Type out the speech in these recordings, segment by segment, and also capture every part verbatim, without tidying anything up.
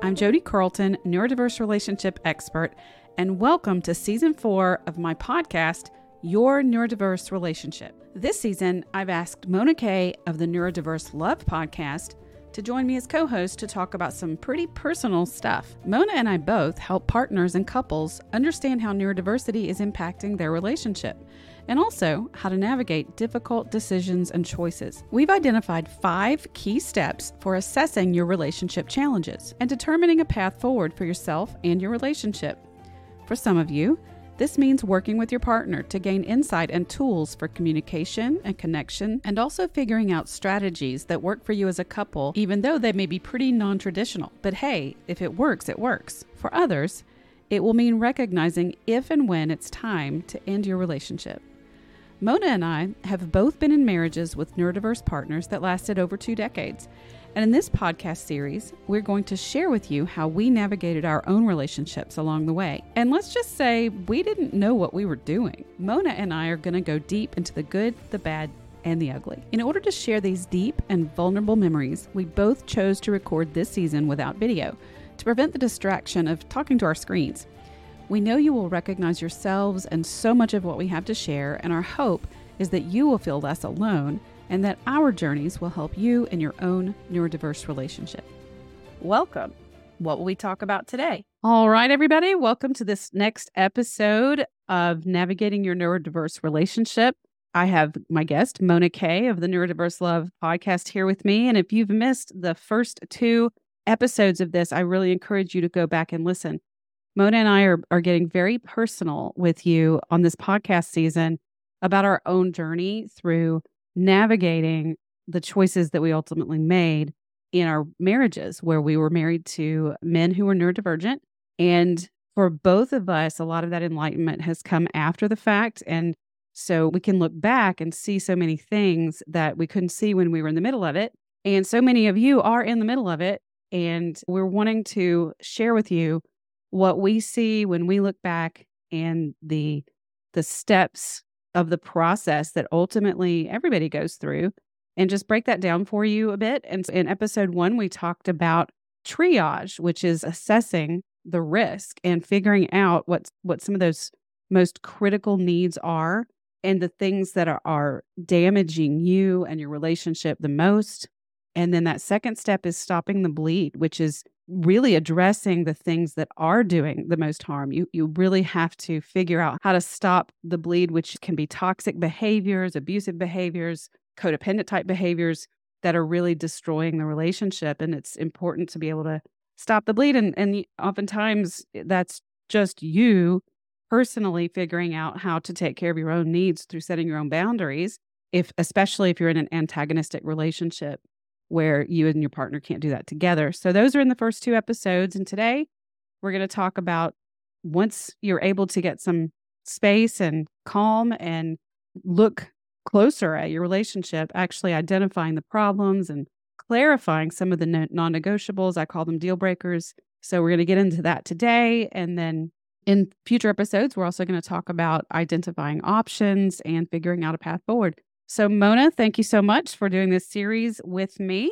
I'm Jody Carlton, neurodiverse relationship expert, and welcome to season four of my podcast, Your Neurodiverse Relationship. This season, I've asked Mona Kay of the Neurodiverse Love podcast to join me as co-host to talk about some pretty personal stuff. Mona and I both help partners and couples understand how neurodiversity is impacting their relationship, and also how to navigate difficult decisions and choices. We've identified five key steps for assessing your relationship challenges and determining a path forward for yourself and your relationship. For some of you, this means working with your partner to gain insight and tools for communication and connection, and also figuring out strategies that work for you as a couple, even though they may be pretty non-traditional. But hey, if it works, it works. For others, it will mean recognizing if and when it's time to end your relationship. Mona and I have both been in marriages with neurodiverse partners that lasted over two decades. And in this podcast series, we're going to share with you how we navigated our own relationships along the way. And let's just say we didn't know what we were doing. Mona and I are going to go deep into the good, the bad, and the ugly. In order to share these deep and vulnerable memories, we both chose to record this season without video to prevent the distraction of talking to our screens. We know you will recognize yourselves and so much of what we have to share, and our hope is that you will feel less alone and that our journeys will help you in your own neurodiverse relationship. Welcome. What will we talk about today? All right, everybody, welcome to this next episode of Navigating Your Neurodiverse Relationship. I have my guest, Mona Kay of the Neurodiverse Love podcast here with me. And if you've missed the first two episodes of this, I really encourage you to go back and listen. Mona and I are, are getting very personal with you on this podcast season about our own journey through navigating the choices that we ultimately made in our marriages, where we were married to men who were neurodivergent. And for both of us, a lot of that enlightenment has come after the fact. And so we can look back and see so many things that we couldn't see when we were in the middle of it. And so many of you are in the middle of it. And we're wanting to share with you what we see when we look back and the the steps of the process that ultimately everybody goes through, and just break that down for you a bit. And in episode one, we talked about triage, which is assessing the risk and figuring out what, what some of those most critical needs are and the things that are, are damaging you and your relationship the most. And then that second step is stopping the bleed, which is really addressing the things that are doing the most harm. You you really have to figure out how to stop the bleed, which can be toxic behaviors, abusive behaviors, codependent type behaviors that are really destroying the relationship. And it's important to be able to stop the bleed. And, and oftentimes that's just you personally figuring out how to take care of your own needs through setting your own boundaries, if especially if you're in an antagonistic relationship where you and your partner can't do that together. So those are in the first two episodes. And today we're going to talk about, once you're able to get some space and calm and look closer at your relationship, actually identifying the problems and clarifying some of the non-negotiables. I call them deal breakers. So we're going to get into that today. And then in future episodes, we're also going to talk about identifying options and figuring out a path forward. So Mona, thank you so much for doing this series with me,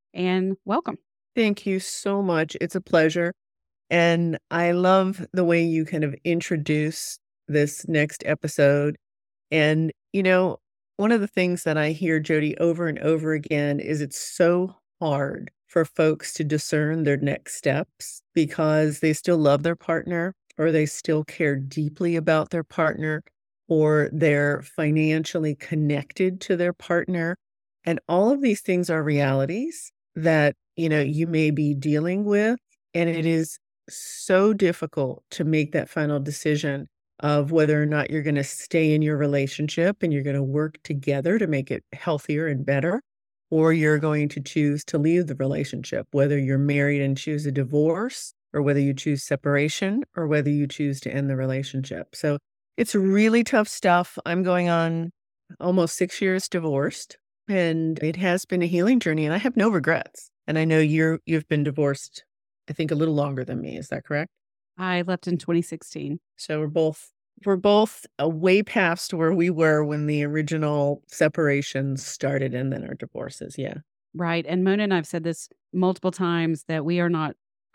and welcome. Thank you so much. It's a pleasure. And I love the way you kind of introduce this next episode. And, you know, one of the things that I hear, Jody, over and over again is it's so hard for folks to discern their next steps because they still love their partner, or they still care deeply about their partner, or they're financially connected to their partner. And all of these things are realities that, you know, you may be dealing with. And it is so difficult to make that final decision of whether or not you're going to stay in your relationship and you're going to work together to make it healthier and better, or you're going to choose to leave the relationship, whether you're married and choose a divorce, or whether you choose separation, or whether you choose to end the relationship. So it's really tough stuff. I'm going on almost six years divorced, and it has been a healing journey, and I have no regrets. And I know you're, you've been divorced, I think, a little longer than me. Is that correct? I left in twenty sixteen. So we're both, we're both uh, way past where we were when the original separations started and then our divorces. Yeah. Right. And Mona and I have said this multiple times that we are not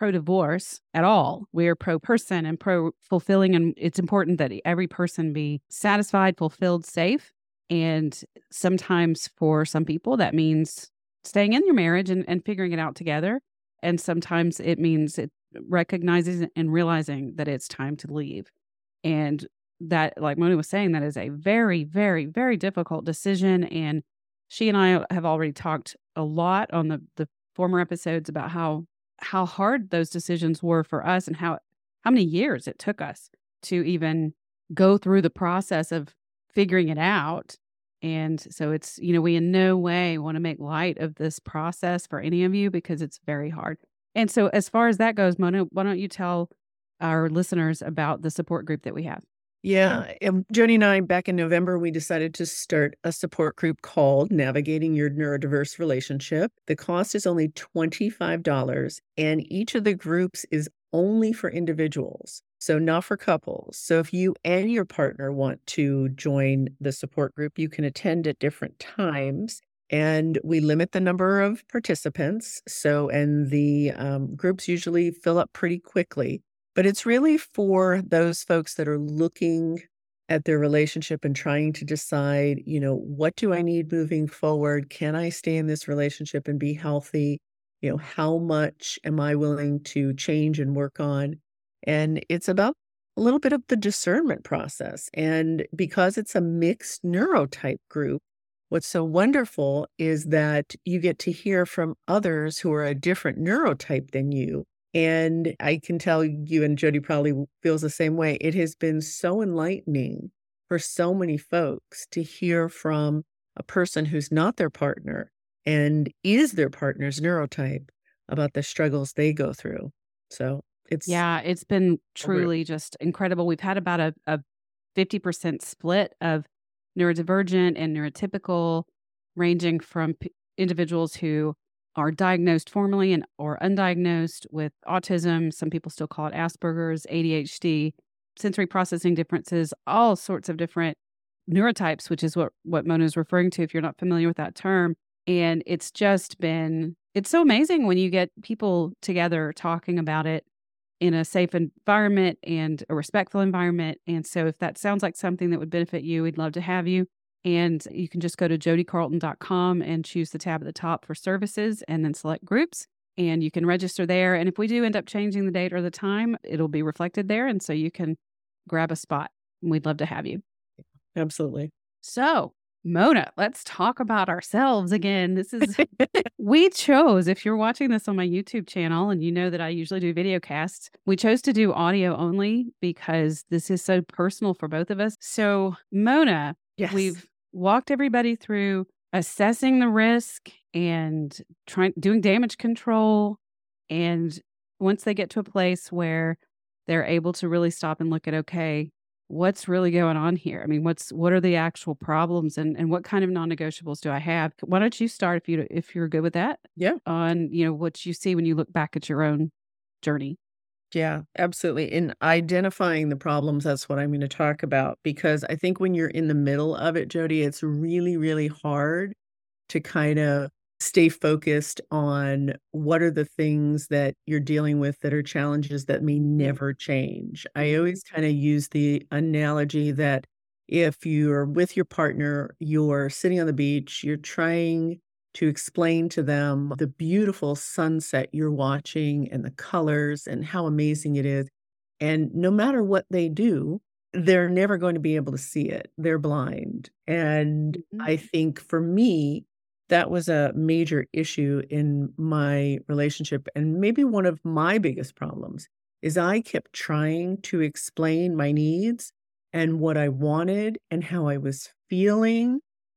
pro-divorce at all. We're pro-person and pro-fulfilling, and it's important that every person be satisfied, fulfilled, safe. And sometimes for some people, that means staying in your marriage and, and figuring it out together. And sometimes it means it recognizing and realizing that it's time to leave. And that, like Mona was saying, that is a very, very, very difficult decision. And she and I have already talked a lot on the, the former episodes about how how hard those decisions were for us and how how many years it took us to even go through the process of figuring it out. And so it's, you know, we in no way want to make light of this process for any of you because it's very hard. And so as far as that goes, Mona, why don't you tell our listeners about the support group that we have? Yeah. Um, Jody and I, back in November, we decided to start a support group called Navigating Your Neurodiverse Relationship. The cost is only twenty-five dollars, and each of the groups is only for individuals, so not for couples. So if you and your partner want to join the support group, you can attend at different times. And we limit the number of participants. So, and the um, groups usually fill up pretty quickly. But it's really for those folks that are looking at their relationship and trying to decide, you know, what do I need moving forward? Can I stay in this relationship and be healthy? You know, how much am I willing to change and work on? And it's about a little bit of the discernment process. And because it's a mixed neurotype group, what's so wonderful is that you get to hear from others who are a different neurotype than you. And I can tell you, and Jody probably feels the same way, it has been so enlightening for so many folks to hear from a person who's not their partner and is their partner's neurotype about the struggles they go through. So it's... Yeah, it's been truly just incredible. We've had about a, a fifty percent split of neurodivergent and neurotypical, ranging from p- individuals who are diagnosed formally and or undiagnosed with autism. Some people still call it Asperger's, A D H D, sensory processing differences, all sorts of different neurotypes, which is what, what Mona is referring to if you're not familiar with that term. And it's just been, it's so amazing when you get people together talking about it in a safe environment and a respectful environment. And so if that sounds like something that would benefit you, we'd love to have you. And you can just go to jody carlton dot com and choose the tab at the top for services and then select groups. And you can register there. And if we do end up changing the date or the time, it'll be reflected there. And so you can grab a spot. We'd love to have you. Absolutely. So, Mona, let's talk about ourselves again. This is, we chose, if you're watching this on my YouTube channel, and you know that I usually do video casts, we chose to do audio only because this is so personal for both of us. So, Mona, yes. We've walked everybody through assessing the risk and trying doing damage control. And once they get to a place where they're able to really stop and look at, okay, what's really going on here? I mean, what's what are the actual problems and, and what kind of non-negotiables do I have? Why don't you start if you if you're good with that? Yeah. On, you know, what you see when you look back at your own journey. Yeah, absolutely. In identifying the problems, that's what I'm going to talk about, because I think when you're in the middle of it, Jody, it's really, really hard to kind of stay focused on what are the things that you're dealing with that are challenges that may never change. I always kind of use the analogy that if you're with your partner, you're sitting on the beach, you're trying to explain to them the beautiful sunset you're watching and the colors and how amazing it is. And no matter what they do, they're never going to be able to see it. They're blind. And Mhm. I think for me, that was a major issue in my relationship. And maybe one of my biggest problems is I kept trying to explain my needs and what I wanted and how I was feeling.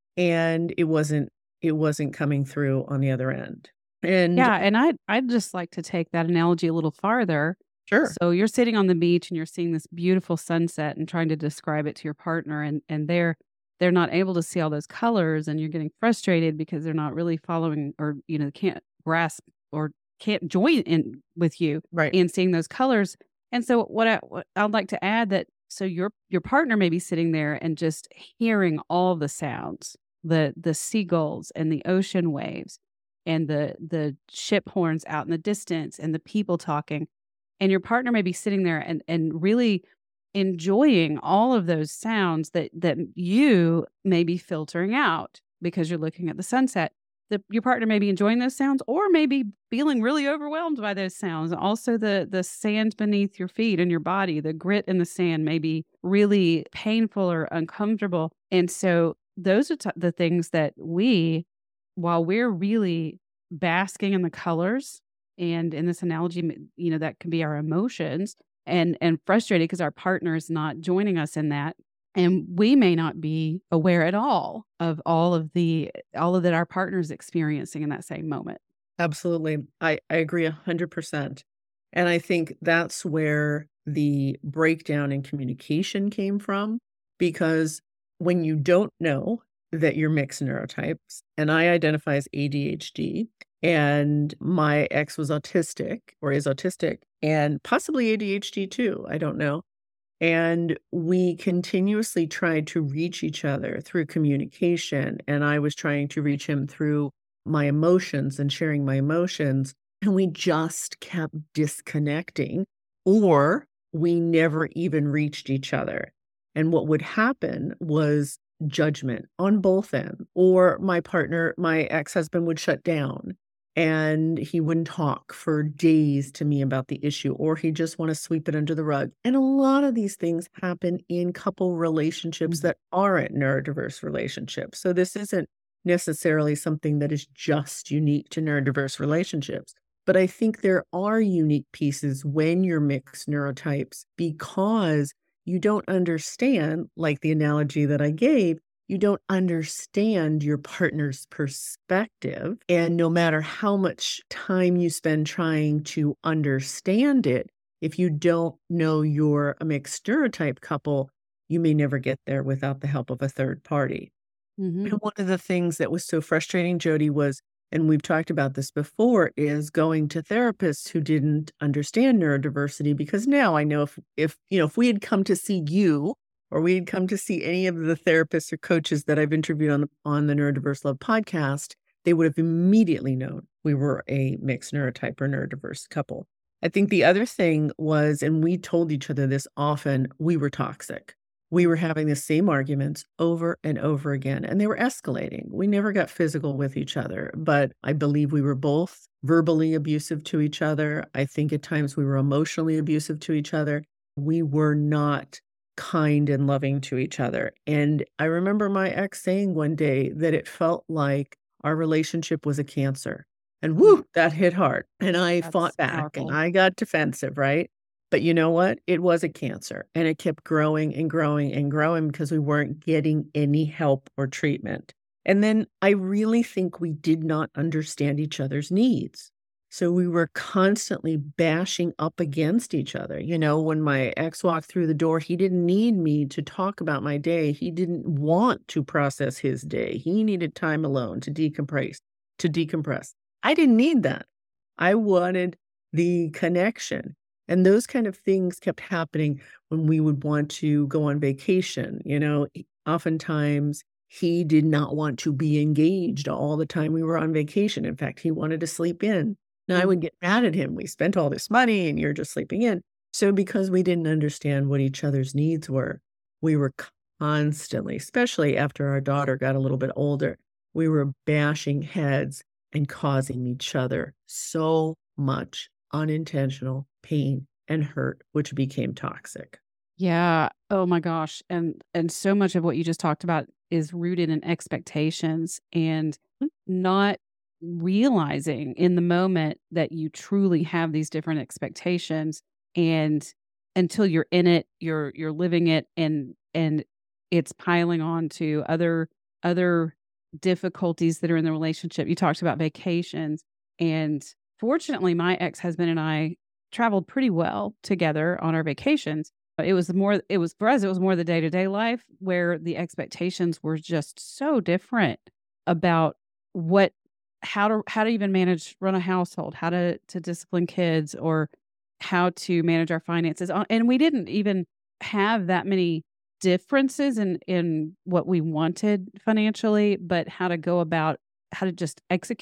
And it wasn't it wasn't coming through on the other end. And Yeah, and I'd I'd just like to take that analogy a little farther. sure. So you're sitting on the beach and you're seeing this beautiful sunset and trying to describe it to your partner, and and they're they're not able to see all those colors, and you're getting frustrated because they're not really following, or you know, can't grasp or can't join in with you Right. in seeing those colors. And so what I what I'd like to add that so your your partner may be sitting there and just hearing all the sounds, the the seagulls and the ocean waves. and the the ship horns out in the distance and the people talking. And your partner may be sitting there and and really enjoying all of those sounds that that you may be filtering out because you're looking at the sunset. The, your partner may be enjoying those sounds or maybe feeling really overwhelmed by those sounds. Also, the the sand beneath your feet and your body, the grit in the sand may be really painful or uncomfortable. And so those are t- the things that we, while we're really basking in the colors, and in this analogy, m- you know, that can be our emotions and and frustrated because our partner is not joining us in that. And we may not be aware at all of all of the all of that our partner is experiencing in that same moment. Absolutely. I, I agree a hundred percent. And I think that's where the breakdown in communication came from, because when you don't know that you're mixed neurotypes, and I identify as A D H D, and my ex was autistic or is autistic and possibly A D H D too, I don't know. And we continuously tried to reach each other through communication. And I was trying to reach him through my emotions and sharing my emotions. And we just kept disconnecting, or we never even reached each other. And what would happen was judgment on both ends, or my partner, my ex husband, would shut down and he wouldn't talk for days to me about the issue, or he'd just want to sweep it under the rug. And a lot of these things happen in couple relationships Mhm. that aren't neurodiverse relationships. So this isn't necessarily something that is just unique to neurodiverse relationships. But I think there are unique pieces when you're mixed neurotypes, because you don't understand, like the analogy that I gave, you don't understand your partner's perspective. And no matter how much time you spend trying to understand it, if you don't know you're a mixed neurotype couple, you may never get there without the help of a third party. Mhm. And one of the things that was so frustrating, Jody, was, and we've talked about this before, is going to therapists who didn't understand neurodiversity. Because now I know if, if, you know, if we had come to see you, or we had come to see any of the therapists or coaches that I've interviewed on, on the Neurodiverse Love podcast, they would have immediately known we were a mixed neurotype or neurodiverse couple. I think the other thing was, and we told each other this often, we were toxic. We were having the same arguments over and over again, and they were escalating. We never got physical with each other, but I believe we were both verbally abusive to each other. I think at times we were emotionally abusive to each other. We were not kind and loving to each other. And I remember my ex saying one day that it felt like our relationship was a cancer. And whoo, that hit hard. And I That's fought back and powerful. I got defensive, right? But you know what? It was a cancer, and it kept growing and growing and growing because we weren't getting any help or treatment. And then I really think we did not understand each other's needs. So we were constantly bashing up against each other. You know, when my ex walked through the door, he didn't need me to talk about my day. He didn't want to process his day. He needed time alone to decompress, to decompress. I didn't need that. I wanted the connection. And those kind of things kept happening when we would want to go on vacation. You know, e- oftentimes he did not want to be engaged all the time we were on vacation. In fact, he wanted to sleep in. Now I would get mad at him. We spent all this money and you're just sleeping in. So because we didn't understand what each other's needs were, we were constantly, especially after our daughter got a little bit older, we were bashing heads and causing each other so much unintentional pain and hurt, which became toxic. Yeah. Oh my gosh. And and so much of what you just talked about is rooted in expectations and not realizing in the moment that you truly have these different expectations, and until you're in it, you're you're living it, and and it's piling on to other other difficulties that are in the relationship. You talked about vacations, and fortunately my ex-husband and I traveled pretty well together on our vacations. It was more it was for us, it was more the day-to-day life where the expectations were just so different about what how to how to even manage run a household, how to to discipline kids, or how to manage our finances. Uh, And we didn't even have that many differences in in what we wanted financially, but how to go about how to just execute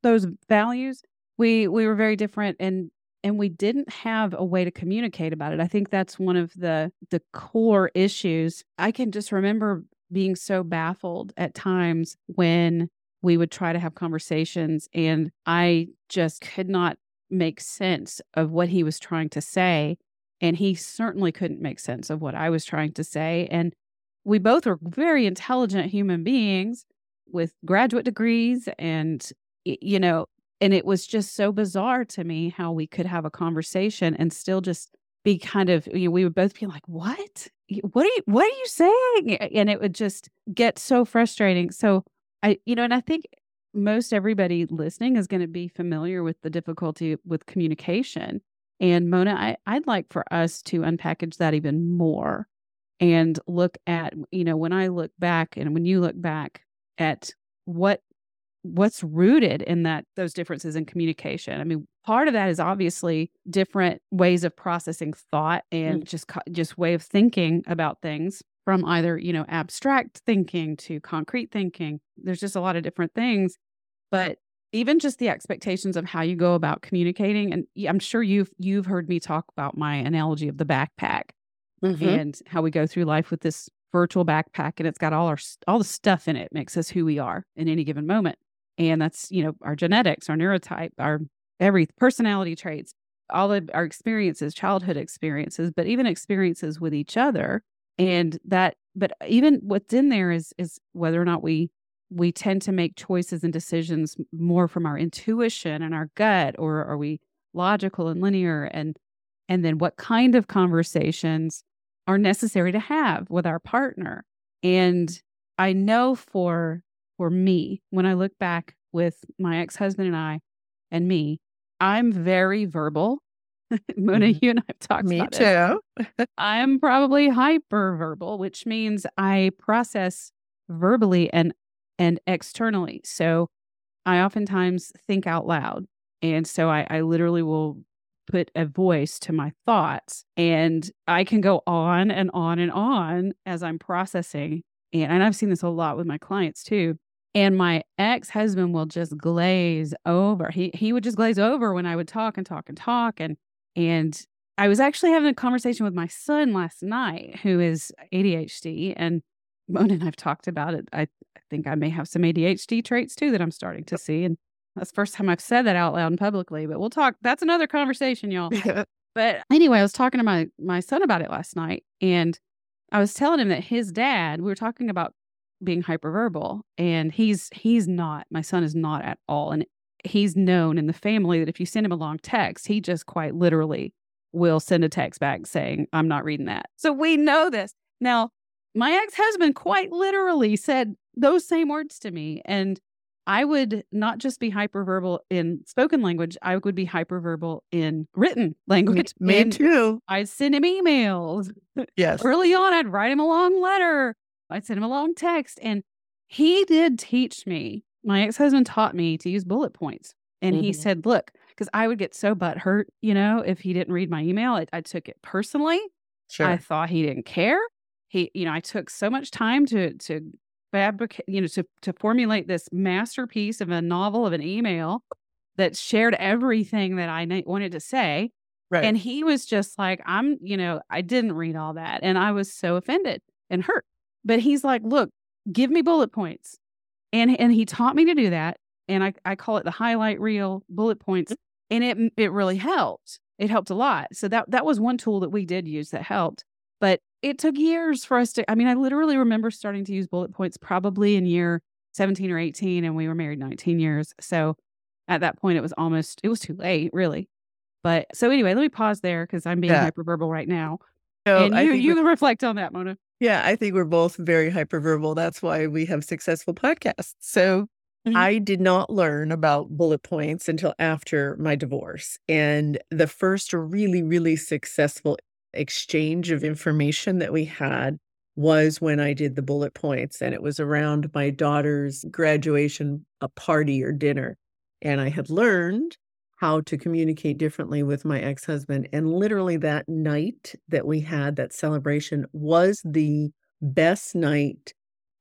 those values, we we were very different, and and we didn't have a way to communicate about it. I think that's one of the the core issues. I can just remember being so baffled at times when we would try to have conversations, and I just could not make sense of what he was trying to say, and he certainly couldn't make sense of what I was trying to say. And we both were very intelligent human beings with graduate degrees, and y- you know, and it was just so bizarre to me how we could have a conversation and still just be kind of, you know, we would both be like, "What? Y- What are you what are you saying?" And it would just get so frustrating. So I, you know, and I think most everybody listening is going to be familiar with the difficulty with communication. And Mona, I, I'd like for us to unpackage that even more and look at, you know, when I look back and when you look back at what what's rooted in that those differences in communication. I mean, part of that is obviously different ways of processing thought Mm. and just co- just way of thinking about things, from either, you know, abstract thinking to concrete thinking. There's just a lot of different things, but even just the expectations of how you go about communicating. And y- I'm sure you've you've heard me talk about my analogy of the backpack Mhm. and how we go through life with this virtual backpack, and it's got all our s- all the stuff in it makes us who we are in any given moment. And that's, you know, our genetics, our neurotype, our every personality traits, all of our experiences, childhood experiences, but even experiences with each other. And that, but even what's in there is is whether or not we we tend to make choices and decisions more from our intuition and our gut, or are we logical and linear, and and then what kind of conversations are necessary to have with our partner. And I know for for me, when I look back with my ex-husband and I and me, I'm very verbal. Mona, Mhm. you and I have talked Me about this. too. I'm probably hyperverbal, which means I process verbally and and externally. So I oftentimes think out loud. And so I, I literally will put a voice to my thoughts, and I can go on and on and on as I'm processing. And, and I've seen this a lot with my clients too. And my ex-husband will just glaze over. He he would just glaze over when I would talk and talk and talk. And and I was actually having a conversation with my son last night, who is A D H D. And Mona and I've talked about it. I, I think I may have some A D H D traits too that I'm starting to see. And that's the first time I've said that out loud and publicly, but we'll talk. That's another conversation, y'all. But anyway, I was talking to my my son about it last night, and I was telling him that his dad, we were talking about being hyperverbal, and he's he's not. My son is not at all. And he's known in the family that if you send him a long text, he just quite literally will send a text back saying, "I'm not reading that." So we know this. Now, my ex-husband quite literally said those same words to me, and I would not just be hyperverbal in spoken language, I would be hyperverbal in written Me, language. me And too. I'd send him emails. Yes. Early on, I'd write him a long letter. I'd send him a long text. And he did teach me, my ex-husband taught me to use bullet points. And he Mhm. said, look, because I would get so butthurt, you know, if he didn't read my email, I, I took it personally. I Sure. thought he didn't care. He, you know, I took so much time to to fabricate, you know, to to formulate this masterpiece of a novel of an email that shared everything that I na- wanted to say. Right. And he was just like, I'm, you know, I didn't read all that. And I was so offended and hurt. But he's like, look, give me bullet points. And and he taught me to do that. And I, I call it the highlight reel bullet points. And it it really helped. It helped a lot. So that that was one tool that we did use that helped. But it took years for us to, I mean, I literally remember starting to use bullet points probably in year seventeen or eighteen, and we were married nineteen years. So at that point, it was almost, it was too late, really. But so anyway, let me pause there because I'm being Yeah. hyperverbal right now. No, And I you think you can reflect on that, Mona. Yeah, I think we're both very hyperverbal. That's why we have successful podcasts. So Mhm. I did not learn about bullet points until after my divorce. And the first really, really successful exchange of information that we had was when I did the bullet points. And it was around my daughter's graduation, a party or dinner. And I had learned how to communicate differently with my ex-husband. And literally that night that we had that celebration was the best night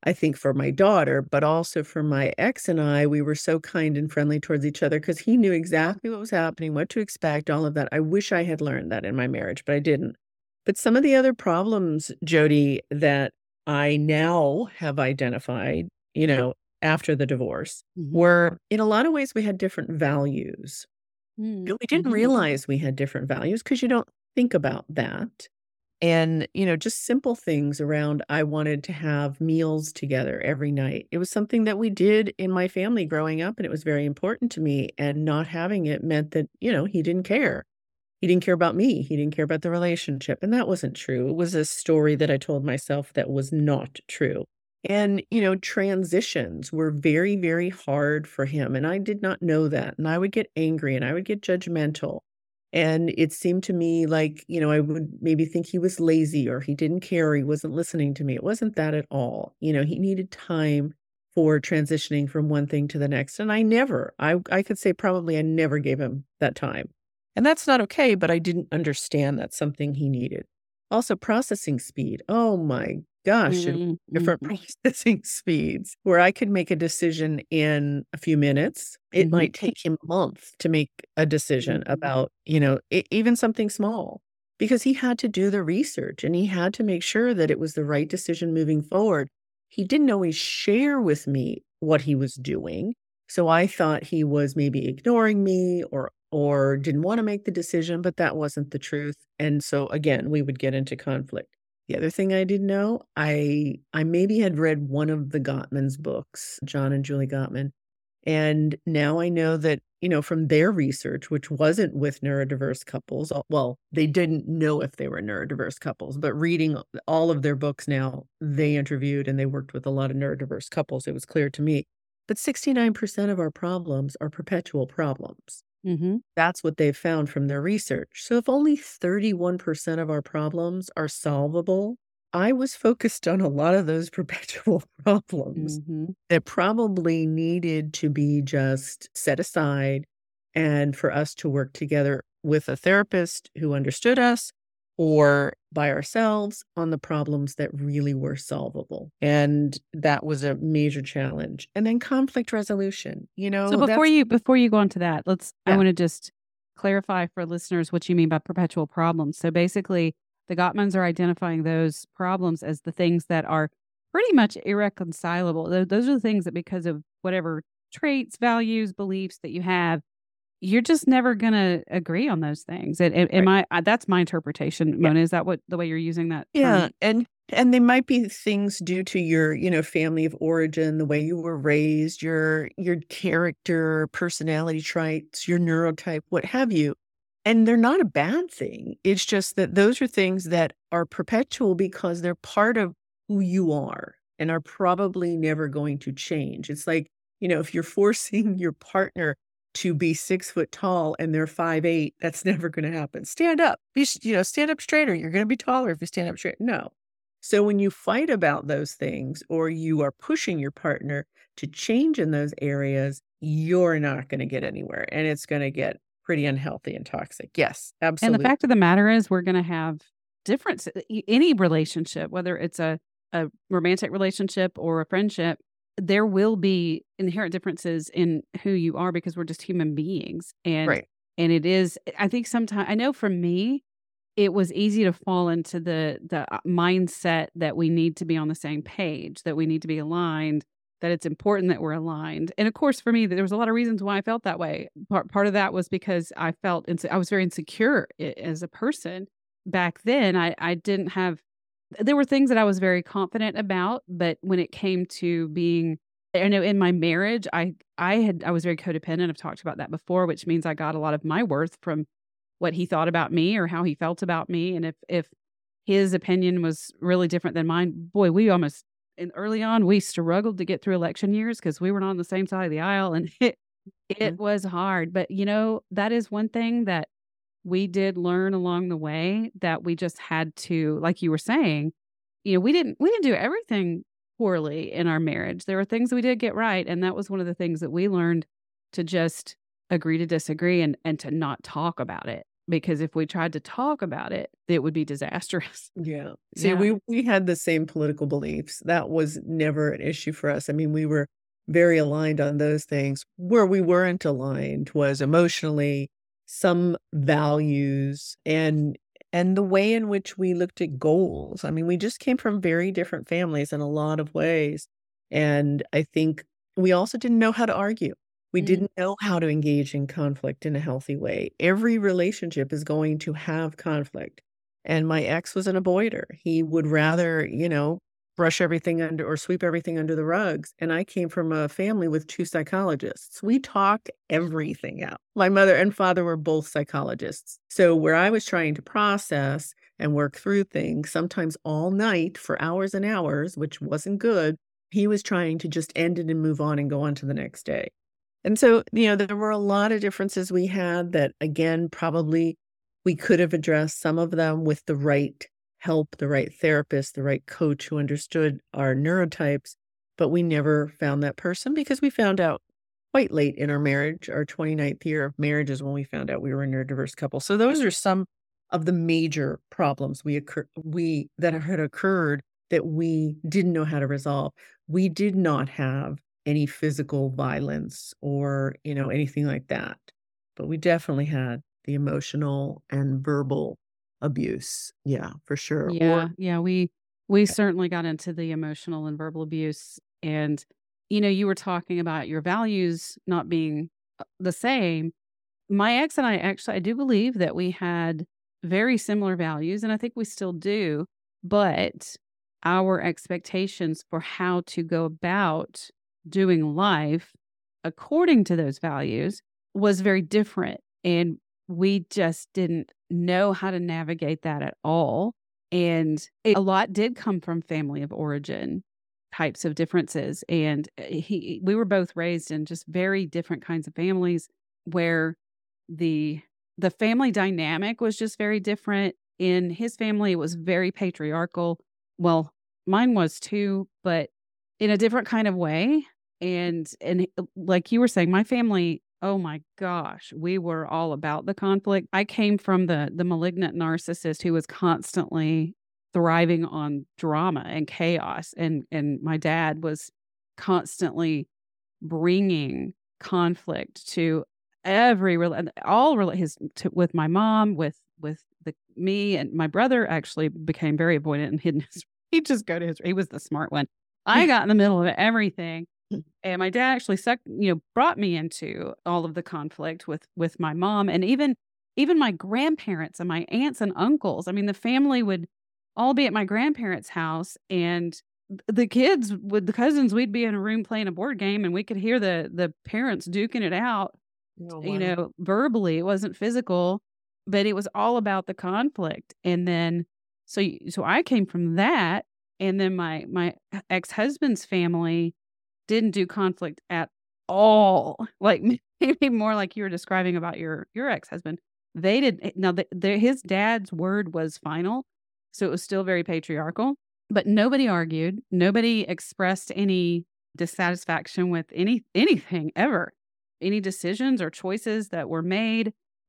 I think for my daughter, but also for my ex and I, we were so kind and friendly towards each other because he knew exactly what was happening, what to expect, all of that. I wish I had learned that in my marriage, but I didn't. But some of the other problems, Jody, that I now have identified, you know, after the divorce Mhm. were in a lot of ways we had different values. Mm. And we didn't Mhm. realize we had different values because you don't think about that. And, you know, just simple things around I wanted to have meals together every night. It was something that we did in my family growing up, and it was very important to me. And not having it meant that, you know, he didn't care. He didn't care about me. He didn't care about the relationship. And that wasn't true. It was a story that I told myself that was not true. And, you know, transitions were very, very hard for him. And I did not know that. And I would get angry and I would get judgmental. And it seemed to me like, you know, I would maybe think he was lazy or he didn't care, or he wasn't listening to me. It wasn't that at all. You know, he needed time for transitioning from one thing to the next. And I never, I, I could say probably I never gave him that time. And that's not okay, but I didn't understand that's something he needed. Also, processing speed. Oh my gosh, and Mm, different mhm. processing speeds where I could make a decision in a few minutes. It Mhm. might take him a month to make a decision Mhm. about, you know, e- even something small because he had to do the research and he had to make sure that it was the right decision moving forward. He didn't always share with me what he was doing. So I thought he was maybe ignoring me or or didn't want to make the decision, but that wasn't the truth. And so again, we would get into conflict. The other thing I didn't know, I I maybe had read one of the Gottman's books, John and Julie Gottman. And now I know that, you know, from their research, which wasn't with neurodiverse couples, uh, well, they didn't know if they were neurodiverse couples, but reading all of their books now, they interviewed and they worked with a lot of neurodiverse couples. It was clear to me. But sixty-nine percent of our problems are perpetual problems. Mhm. That's what they've found from their research. So if only thirty-one percent of our problems are solvable, I was focused on a lot of those perpetual problems Mhm. that probably needed to be just set aside and for us to work together with a therapist who understood us or by ourselves on the problems that really were solvable. And that was a major challenge. And then conflict resolution, you So know, before that's, you before you go on to that, let's I yeah, wanna just clarify for listeners what you mean by perpetual problems. So basically, the Gottmans are identifying those problems as the things that are pretty much irreconcilable. Tho those are the things that because of whatever traits, values, beliefs that you have, you're just never gonna agree on those things. And am am right. I uh, that's my interpretation, Mona. Is that what the way you're using that Yeah, term? and and they might be things due to your, you know, family of origin, the way you were raised, your your character, personality traits, your neurotype, what have you. And they're not a bad thing. It's just that those are things that are perpetual because they're part of who you are and are probably never going to change. It's like, you know, if you're forcing your partner to be six foot tall and they're five eight, that's never gonna happen. Stand up. Be s you know, stand up straighter. You're gonna be taller if you stand up straight. No. So when you fight about those things or you are pushing your partner to change in those areas, you're not gonna get anywhere, and it's gonna get pretty unhealthy and toxic. Yes, And the absolutely. fact of the matter is we're gonna have difference e any relationship, whether it's a a romantic relationship or a friendship, there will be inherent differences in who you are because we're just human beings. And Right. and it is I think sometimes I know for me, it was easy to fall into the the, uh, mindset that we need to be on the same page, that we need to be aligned, that it's important that we're aligned. And of course, for me, there was a lot of reasons why I felt that way. Part part of that was because I felt inse I was very insecure I as a person. Back then, I I didn't have there were things that I was very confident about, but when it came to being I know in my marriage, I I had I was very codependent. I've talked about that before, which means I got a lot of my worth from what he thought about me or how he felt about me. And if if his opinion was really different than mine, boy, we almost and early on we struggled to get through election years because we were not on the same side of the aisle and it it Mhm. was hard. But you know, that is one thing that we did learn along the way that we just had to, like you were saying, you know, we didn't we didn't do everything poorly in our marriage. There were things that we did get right, and that was one of the things that we learned to just agree to disagree and and to not talk about it. because if we tried to talk about it, it would be disastrous. Yeah. See, Yeah. we we had the same political beliefs. That was never an issue for us. I mean, we were very aligned on those things. Where we weren't aligned was emotionally, some values, and and the way in which we looked at goals. I mean, we just came from very different families in a lot of ways. And I think we also didn't know how to argue. We Mhm. didn't know how to engage in conflict in a healthy way. Every relationship is going to have conflict. And my ex was an avoider. He would rather, you know, brush everything under or sweep everything under the rugs. And I came from a family with two psychologists. We talked everything out. My mother and father were both psychologists. So where I was trying to process and work through things, sometimes all night for hours and hours, which wasn't good, he was trying to just end it and move on and go on to the next day. And so, you know, there were a lot of differences we had that, again, probably we could have addressed some of them with the right help, the right therapist, the right coach who understood our neurotypes, but we never found that person because we found out quite late in our marriage. Our twenty-ninth year of marriage is when we found out we were a neurodiverse couple. So those are some of the major problems we occur we that had occurred that we didn't know how to resolve. We did not have any physical violence or, you know, anything like that, but we definitely had the emotional and verbal abuse. Yeah, for sure. Yeah, Or yeah, we we certainly got into the emotional and verbal abuse. And you know, you were talking about your values not being uh, the same. My ex and I actually I do believe that we had very similar values, and I think we still do, but our expectations for how to go about doing life according to those values was very different. And we just didn't know how to navigate that at all. And it, a lot did come from family of origin types of differences. And uh, he, we were both raised in just very different kinds of families where the the family dynamic was just very different. In his family, it was very patriarchal. Well, mine was too, but in a different kind of way. And and uh, like you were saying, my family, oh my gosh, we were all about the conflict. I came from the the malignant narcissist who was constantly thriving on drama and chaos, and and my dad was constantly bringing conflict to every rela all rela his to with my mom, with with the me, and my brother actually became very avoidant and hidden his he'd just go to his he was the smart one. I got in the middle of everything, and my dad actually suck you know, brought me into all of the conflict with with my mom, and even even my grandparents and my aunts and uncles. I mean, the family would all be at my grandparents' house, and th the kids with the cousins, we'd be in a room playing a board game, and we could hear the the parents duking it out, oh, you wow. know, verbally. It wasn't physical, but it was all about the conflict. And then so y so I came from that, and then my my ex-husband's family didn't do conflict at all. Like, maybe more like you were describing about your your ex-husband. They did eh, now, the the his dad's word was final, so it was still very patriarchal, but nobody argued. Nobody expressed any dissatisfaction with any anything ever. Any decisions or choices that were made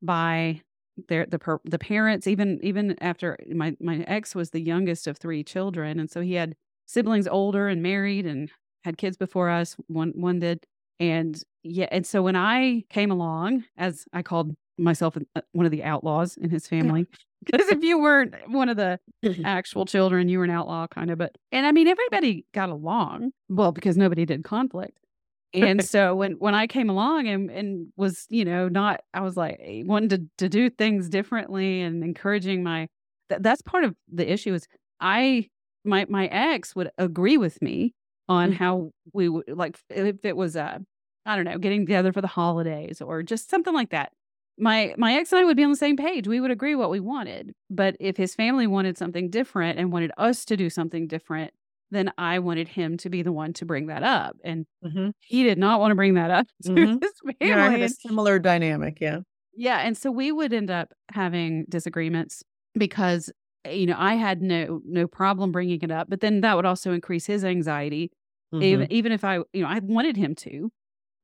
by their the per the parents, even even after my my ex was the youngest of three children, and so he had siblings older and married and had kids before us, one one did, and yeah, and so when I came along, as I called myself, uh, one of the outlaws in his family, because if you weren't one of the actual children, you were an outlaw kinda, but and I mean, everybody got along, well, because nobody did conflict. And so when when I came along and and was, you know, not I was like, eh, wanting to to do things differently and encouraging my that that's part of the issue is I my my ex would agree with me on Mm, how we would like if it was, uh, I don't know, getting together for the holidays or just something like that. My my ex and I would be on the same page. We would agree what we wanted. But if his family wanted something different and wanted us to do something different, then I wanted him to be the one to bring that up. And mhm, he did not wanna bring that up to mhm. his Yeah, I had family, a and similar dynamic, yeah. yeah, and so we would end up having disagreements because, eh, you know, I had no no problem bringing it up, but then that would also increase his anxiety, even Mhm, even if I you know, I wanted him to,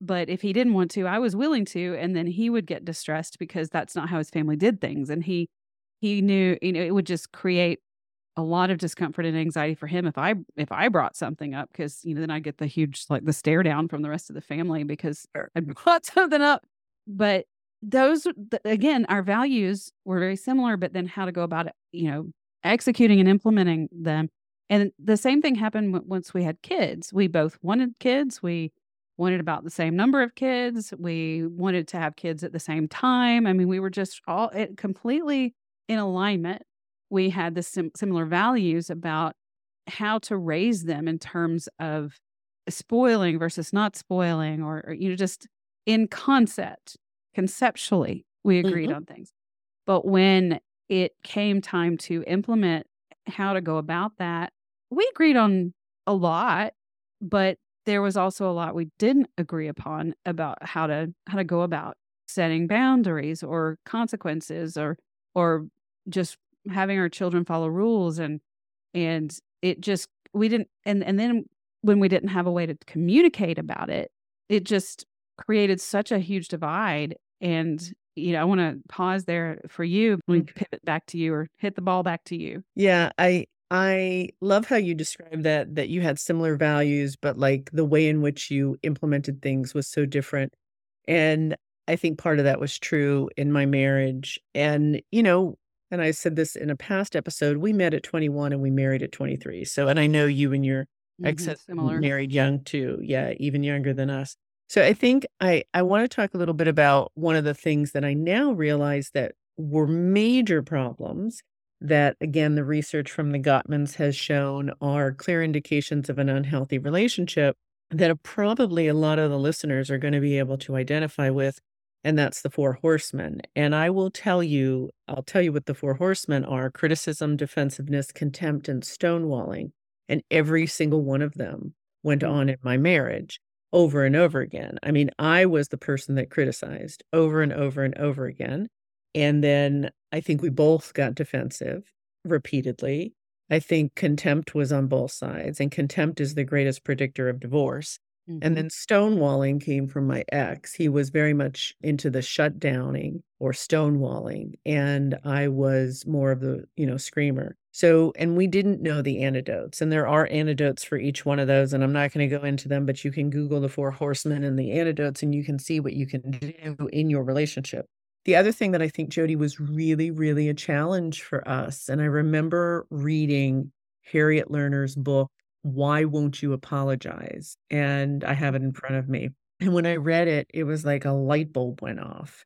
But if he didn't want to, I was willing to, and then he would get distressed because that's not how his family did things. And he he knew, you know, it would just create a lot of discomfort and anxiety for him if I if I brought something up, because you know then I get the huge, like, the stare down from the rest of the family because Sure. I brought something up. But those th- again, our values were very similar, but then how to go about it, you know, executing and implementing them. And the same thing happened w- once we had kids. We both wanted kids. We wanted about the same number of kids. We wanted to have kids at the same time. I mean, we were just all it, completely in alignment. We had the sim- similar values about how to raise them in terms of spoiling versus not spoiling, or, or you know, just in concept, conceptually, we agreed Mhm. on things. But when it came time to implement how to go about that, we agreed on a lot, but there was also a lot we didn't agree upon about how to how to go about setting boundaries or consequences, or or just having our children follow rules. And and it just we didn't and and then when we didn't have a way to communicate about it, it just created such a huge divide. And you know, I want to pause there for you. Let me Mm. pivot back to you, or hit the ball back to you. Yeah, I I love how you described that that you had similar values, but like the way in which you implemented things was so different. And I think part of that was true in my marriage. And, you know, and I said this in a past episode, we met at twenty-one and we married at twenty-three. So, and I know you and your Hmm. ex-husband Similar. married young too. Yeah, even younger than us. So I think I I want to talk a little bit about one of the things that I now realize that were major problems that, again, the research from the Gottmans has shown are clear indications of an unhealthy relationship that probably a lot of the listeners are going to be able to identify with, and that's the four horsemen. And I will tell you, I'll tell you what the four horsemen are: criticism, defensiveness, contempt, and stonewalling. And every single one of them went Mm. on in my marriage over and over again. I mean, I was the person that criticized over and over and over again. And then I think we both got defensive repeatedly. I think contempt was on both sides, and contempt is the greatest predictor of divorce. And Hmm. then stonewalling came from my ex. He was very much into the shutdowning or stonewalling, and I was more of the, you know, screamer. So, and we didn't know the antidotes, and there are antidotes for each one of those, and I'm not going to go into them, but you can Google the four horsemen and the antidotes, and you can see what you can do in your relationship. The other thing that I think, Jody, was really, really a challenge for us, and I remember reading Harriet Lerner's book, Why Won't You Apologize? And I have it in front of me. And when I read it, it was like a light bulb went off,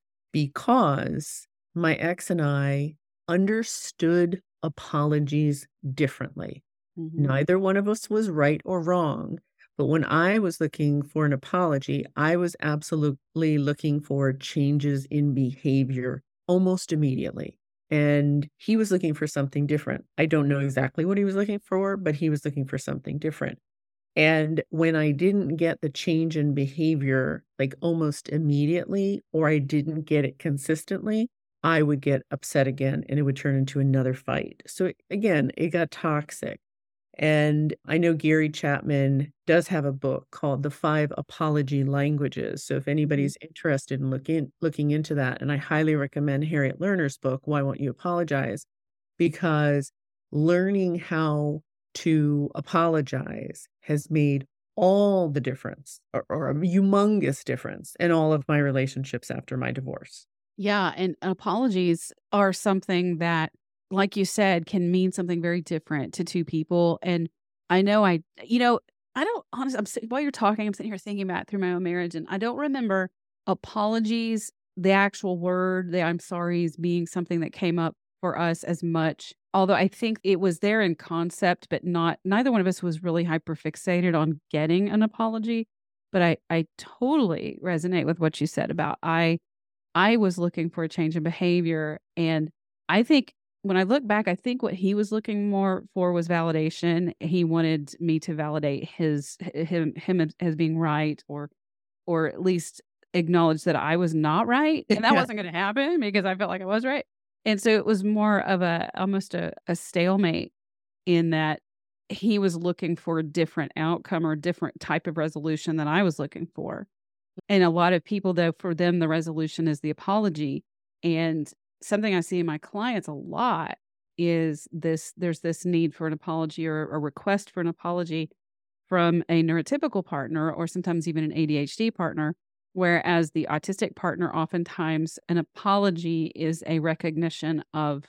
because my ex and I understood apologies differently. Hmm. Neither one of us was right or wrong. But when I was looking for an apology, I was absolutely looking for changes in behavior almost immediately. And he was looking for something different. I don't know exactly what he was looking for, but he was looking for something different. And when I didn't get the change in behavior like almost immediately, or I didn't get it consistently, I would get upset again and it would turn into another fight. So again, it got toxic. And I know Gary Chapman does have a book called The Five Apology Languages. So if Hmm. anybody's interested in looking looking into that, and I highly recommend Harriet Lerner's book, Why Won't You Apologize? Because learning how to apologize has made all the difference, or, or a humongous difference in all of my relationships after my divorce. Yeah, and apologies are something that, like you said, can mean something very different to two people. And I know I, you know, I don't honestly. I'm sit- while you're talking, I'm sitting here thinking about it through my own marriage, and I don't remember apologies, the actual word, the I'm sorries, being something that came up for us as much. Although I think it was there in concept, but not. Neither one of us was really hyper fixated on getting an apology. But I, I totally resonate with what you said about I I was looking for a change in behavior. And I think when I look back, I think what he was looking more for was validation. He wanted me to validate his him him as as being right, or or at least acknowledge that I was not right. And that Yeah. wasn't going to happen because I felt like I was right. And so it was more of a almost a, a stalemate, in that he was looking for a different outcome or a different type of resolution than I was looking for. And a lot of people, though, for them, the resolution is the apology. And something I see in my clients a lot is this there's this need for an apology or a request for an apology from a neurotypical partner or sometimes even an A D H D partner. Whereas the autistic partner, oftentimes an apology is a recognition of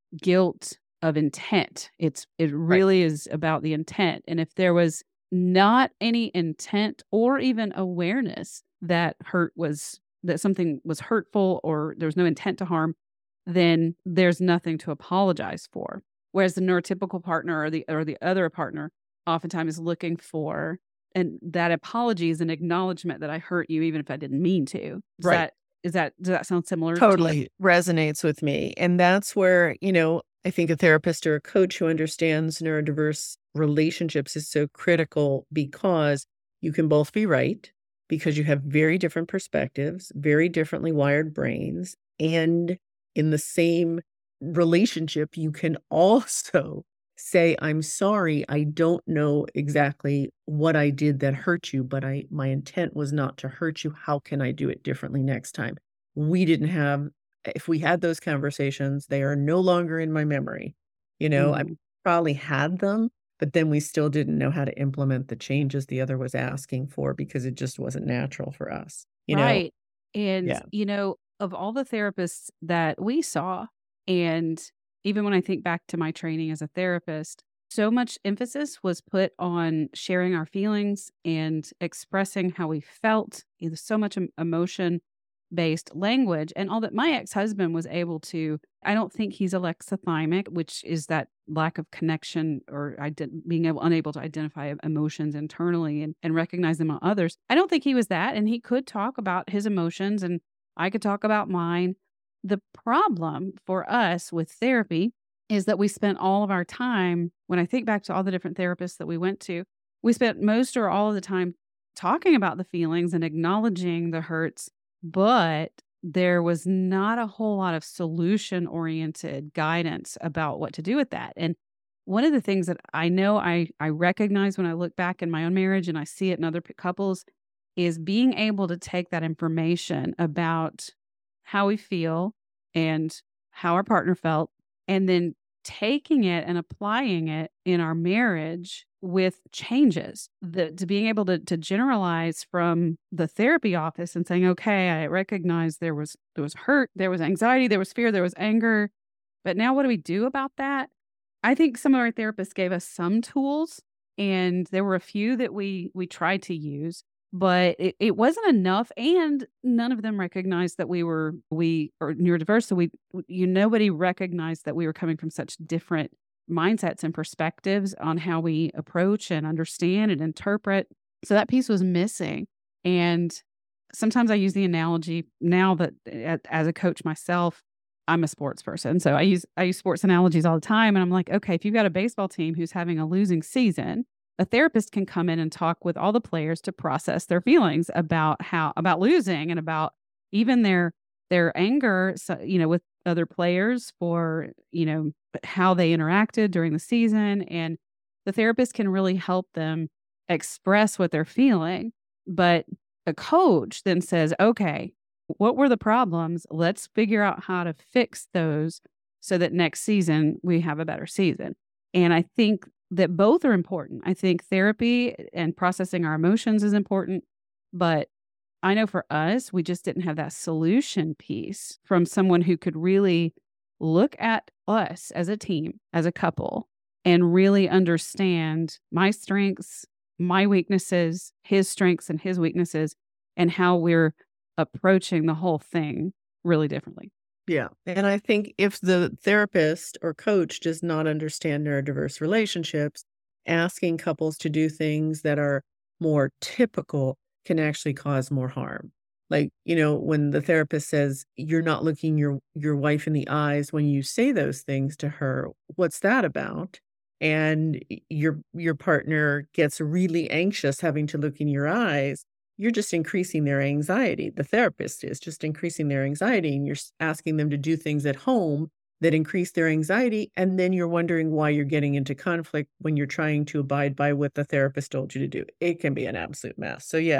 guilt, of intent. It's it Right. really is about the intent. And if there was not any intent or even awareness that hurt was that something was hurtful or there was no intent to harm, then there's nothing to apologize for. Whereas the neurotypical partner or the or the other partner oftentimes is looking for, and that apology is an acknowledgement that I hurt you even if I didn't mean to. Does Right. that is that does that sound similar to you? Totally resonates with me. And that's where, you know, I think a therapist or a coach who understands neurodiverse relationships is so critical because you can both be right because you have very different perspectives, very differently wired brains. And in the same relationship, you can also say, I'm sorry, I don't know exactly what I did that hurt you, but I my intent was not to hurt you. How can I do it differently next time? We didn't have if we had those conversations, they are no longer in my memory. You know, I Mhm. probably had them, but then we still didn't know how to implement the changes the other was asking for because it just wasn't natural for us, you know? Right. And, Yeah. you know, of all the therapists that we saw, and even when I think back to my training as a therapist, so much emphasis was put on sharing our feelings and expressing how we felt, either so much em- emotion based language. And all that my ex husband was able to, I don't think he's alexithymic, which is that lack of connection or ident- being able, unable to identify emotions internally and, and recognize them on others. I don't think he was that. And he could talk about his emotions and I could talk about mine. The problem for us with therapy is that we spent all of our time, when I think back to all the different therapists that we went to, we spent most or all of the time talking about the feelings and acknowledging the hurts, but there was not a whole lot of solution-oriented guidance about what to do with that, and one of the things that I know I I recognize when I look back in my own marriage and I see it in other p couples is being able to take that information about how we feel and how our partner felt, and then taking it and applying it in our marriage with changes. The to being able to to generalize from the therapy office and saying, "Okay, I recognize there was there was hurt, there was anxiety, there was fear, there was anger, but now what do we do about that?" I think some of our therapists gave us some tools, and there were a few that we we tried to use, but it, it wasn't enough, and none of them recognized that we were we are neurodiverse. So we you nobody recognized that we were coming from such different mindsets and perspectives on how we approach and understand and interpret. So that piece was missing. And sometimes I use the analogy now that a- as a coach myself, I'm a sports person. So I use I use sports analogies all the time and I'm like, okay, if you've got a baseball team who's having a losing season, a therapist can come in and talk with all the players to process their feelings about how about losing and about even their their anger, so, you know, with other players for, you know, how they interacted during the season, and the therapist can really help them express what they're feeling. But a coach then says, "Okay, what were the problems? Let's figure out how to fix those so that next season we have a better season." And I think that both are important. I think therapy and processing our emotions is important, but I know for us, we just didn't have that solution piece from someone who could really look at us as a team, as a couple, and really understand my strengths, my weaknesses, his strengths and his weaknesses, and how we're approaching the whole thing really differently. Yeah. And I think if the therapist or coach does not understand neurodiverse relationships, asking couples to do things that are more typical can actually cause more harm. Like, you know, when the therapist says you're not looking your your wife in the eyes when you say those things to her, what's that about? And y- your your partner gets really anxious having to look in your eyes, you're just increasing their anxiety. The therapist is just increasing their anxiety, and you're s- asking them to do things at home that increase their anxiety. And then you're wondering why you're getting into conflict when you're trying to abide by what the therapist told you to do. It can be an absolute mess. So, yeah,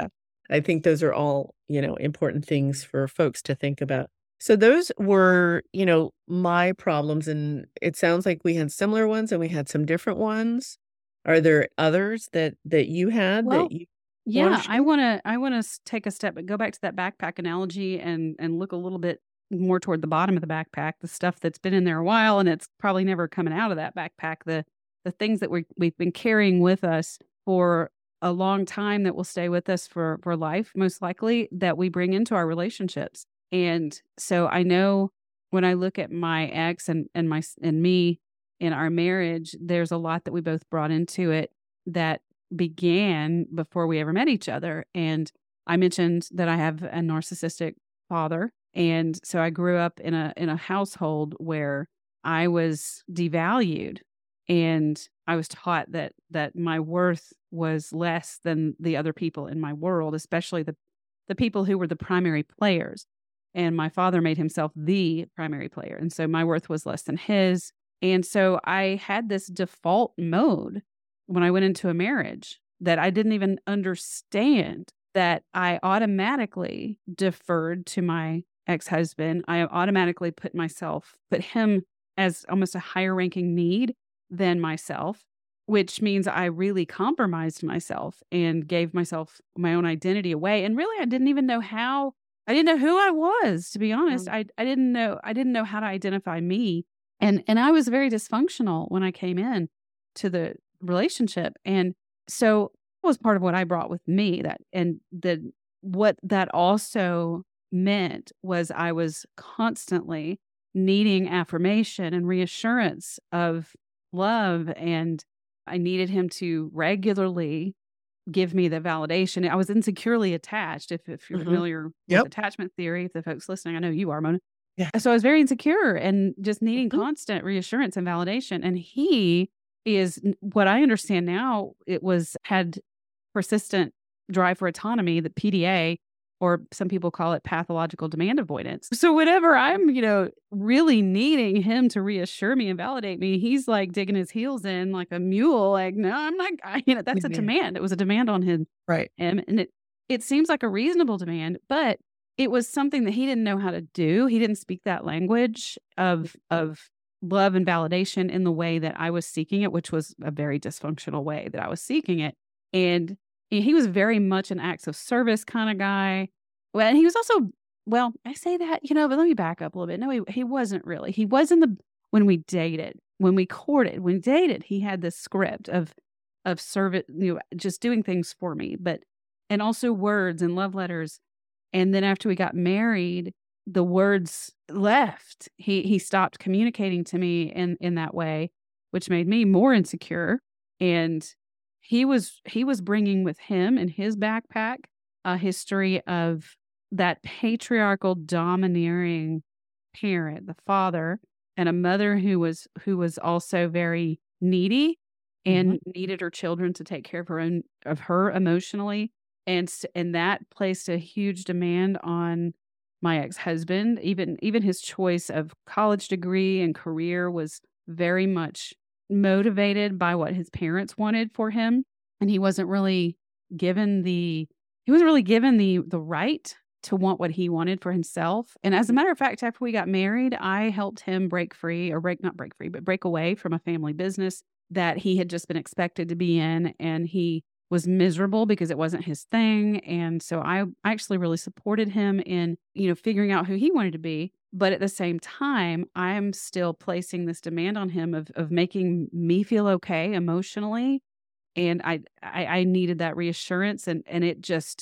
I think those are all, you know, important things for folks to think about. So those were, you know, my problems, and it sounds like we had similar ones and we had some different ones. Are there others that that you had that Well, you want to yeah, I share? wanna I wanna take a step go back to that backpack analogy and and look a little bit more toward the bottom of the backpack, the stuff that's been in there a while and it's probably never coming out of that backpack, the the things that we we've been carrying with us for a long time that will stay with us for for life, most likely, that we bring into our relationships. And so I know when I look at my ex and and my s and me in our marriage, there's a lot that we both brought into it that began before we ever met each other. And I mentioned that I have a narcissistic father. And so I grew up in a in a household where I was devalued and I was taught that that my worth was less than the other people in my world, especially the the people who were the primary players. And my father made himself the primary player. And so my worth was less than his. And so I had this default mode when I went into a marriage that I didn't even understand, that I automatically deferred to my ex-husband. I automatically put myself put him as almost a higher ranking need than myself, which means I really compromised myself and gave myself my own identity away. And really, I didn't even know how I didn't know who I was, to be honest. Mm. I I didn't know I didn't know how to identify me. And and I was very dysfunctional when I came in to the relationship. And so that was part of what I brought with me, that and the what that also meant was I was constantly needing affirmation and reassurance of love, and I needed him to regularly give me the validation. I was insecurely attached. If if you're Mhm. familiar with Yep. attachment theory, if the folks listening, I know you are, Mona. Yeah. So I was very insecure and just needing Mhm. constant reassurance and validation. And he is n- what I understand now, it was had persistent drive for autonomy, the P D A, or some people call it pathological demand avoidance. So whenever I'm, you know, really needing him to reassure me and validate me, he's like digging his heels in like a mule. Like, no, I'm not, I, you know, that's a Yeah. demand. It was a demand on him. Right. him and it, it seems like a reasonable demand, but it was something that he didn't know how to do. He didn't speak that language of, of, love and validation in the way that I was seeking it, which was a very dysfunctional way that I was seeking it. And and he was very much an acts of service kind of guy. Well, and he was also, well, I say that, you know, but let me back up a little bit. No, he, he wasn't really. He was in the, when we dated, when we courted, when we dated, he had this script of, of service, you know, just doing things for me, but, and also words and love letters. And then after we got married, the words left. He, he stopped communicating to me in, in that way, which made me more insecure. And he was he was bringing with him in his backpack a history of that patriarchal domineering parent, the father, and a mother who was who was also very needy Mhm. and needed her children to take care of her own of her emotionally. And s- and that placed a huge demand on my ex-husband. Even even his choice of college degree and career was very much motivated by what his parents wanted for him, and he wasn't really given the he wasn't really given the the right to want what he wanted for himself. And as a matter of fact, after we got married, I helped him break free, or break not break free, but break away from a family business that he had just been expected to be in, and he was miserable because it wasn't his thing. And so I I actually really supported him in, you know, figuring out who he wanted to be. But at the same time, I'm still placing this demand on him of of making me feel okay emotionally. And I I, I needed that reassurance, and and it just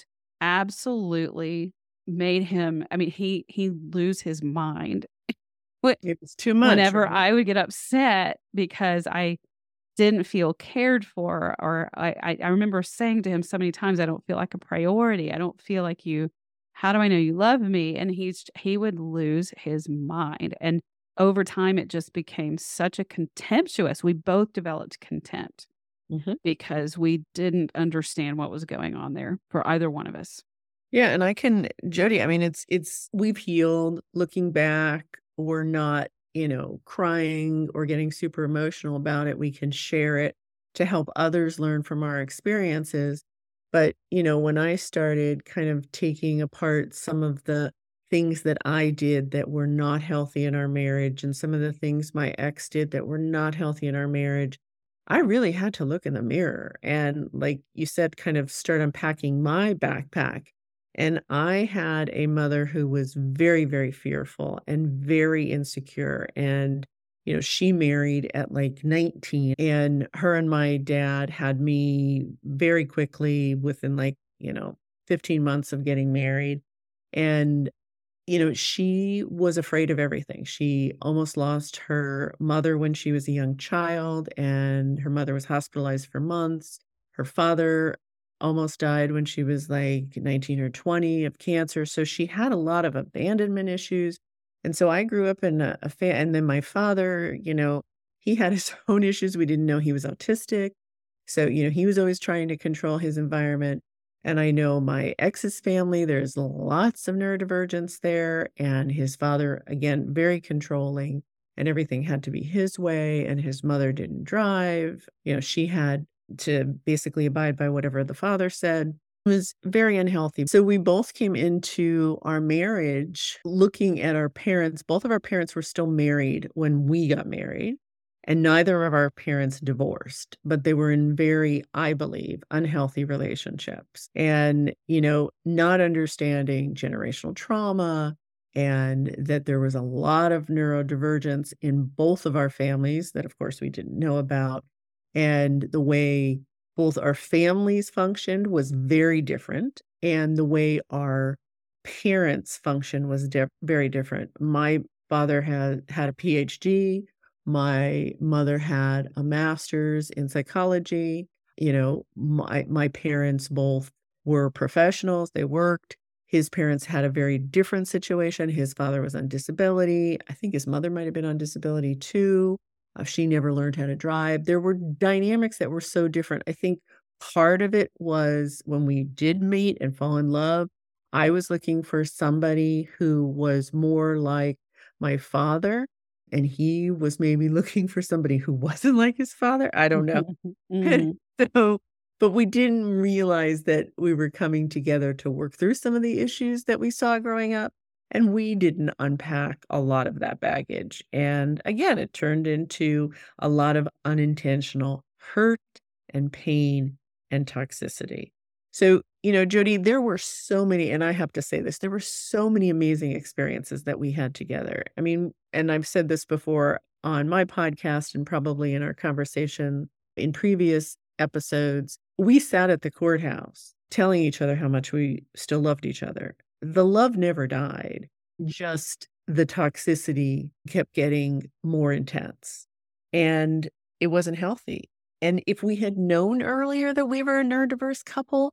absolutely made him, I mean, he he lose his mind. Wh- It was too much, Whenever right? I would get upset because I didn't feel cared for, or I I I remember saying to him so many times, "I don't feel like a priority. I don't feel like you how do I know you love me?" And he's he would lose his mind, and over time, it just became such a contemptuous, we both developed contempt Mhm. because we didn't understand what was going on there for either one of us. Yeah, and I can Jody, I mean, it's it's we've healed. Looking back, we're not, you know, crying or getting super emotional about it. We can share it to help others learn from our experiences. But, you know, when I started kind of taking apart some of the things that I did that were not healthy in our marriage and some of the things my ex did that were not healthy in our marriage, I really had to look in the mirror and, like you said, kind of start unpacking my backpack. And I had a mother who was very, very fearful and very insecure. And, you know, she married at like nineteen, and her and my dad had me very quickly within like, you know, fifteen months of getting married. And you know, she was afraid of everything. She almost lost her mother when she was a young child, and her mother was hospitalized for months. Her father almost died when she was like nineteen or twenty of cancer. So she had a lot of abandonment issues. And so I grew up in a, a fa- and then my father, you know, he had his own issues. We didn't know he was autistic. So, you know, he was always trying to control his environment. And I know my ex's family, there's lots of neurodivergence there. And his father, again, very controlling, and everything had to be his way. And his mother didn't drive. You know, she had to basically abide by whatever the father said. It was very unhealthy. So we both came into our marriage looking at our parents. Both of our parents were still married when we got married. And neither of our parents divorced, but they were in very, I believe, unhealthy relationships. And, you know, not understanding generational trauma and that there was a lot of neurodivergence in both of our families that, of course, we didn't know about. And the way both our families functioned was very different. And the way our parents functioned was di- very different. My father had had a P H D. My mother had a master's in psychology. You know, my my parents both were professionals, they worked. His parents had a very different situation. His father was on disability. I think his mother might have been on disability too. Uh, she never learned how to drive. There were dynamics that were so different. I think part of it was when we did meet and fall in love, I was looking for somebody who was more like my father, and he was maybe looking for somebody who wasn't like his father. I don't know. Mhm. So, but we didn't realize that we were coming together to work through some of the issues that we saw growing up. And we didn't unpack a lot of that baggage. And again, it turned into a lot of unintentional hurt and pain and toxicity. So, you know, Jody, there were so many, and I have to say this, there were so many amazing experiences that we had together. I mean, and I've said this before on my podcast and probably in our conversation in previous episodes. We sat at the courthouse telling each other how much we still loved each other. The love never died, just the toxicity kept getting more intense, and it wasn't healthy. And if we had known earlier that we were a neurodiverse couple,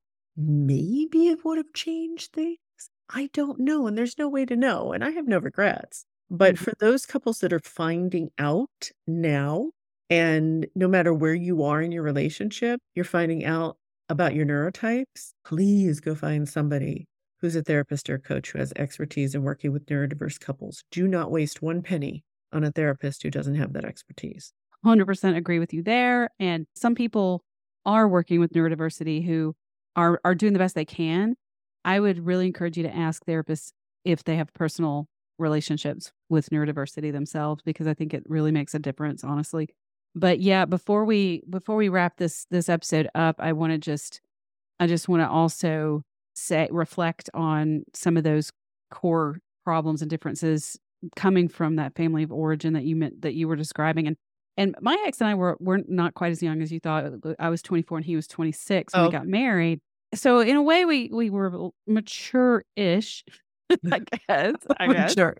maybe it would have changed things. I don't know. And there's no way to know. And I have no regrets. But Mhm. for those couples that are finding out now, and no matter where you are in your relationship, you're finding out about your neurotypes, please go find somebody who's a therapist or a coach who has expertise in working with neurodiverse couples. Do not waste one penny on a therapist who doesn't have that expertise. one hundred percent agree with you there. And some people are working with neurodiversity who are are doing the best they can. I would really encourage you to ask therapists if they have personal relationships with neurodiversity themselves, because I think it really makes a difference, honestly. But yeah, before we before we wrap this this episode up, I want to just I just want to also say reflect on some of those core problems and differences coming from that family of origin that you meant that you were describing. And and my ex and I were were not quite as young as you thought. I was twenty-four and he was twenty-six when we Oh, got married. So in a way we we were mature-ish, I guess, I guess. sure.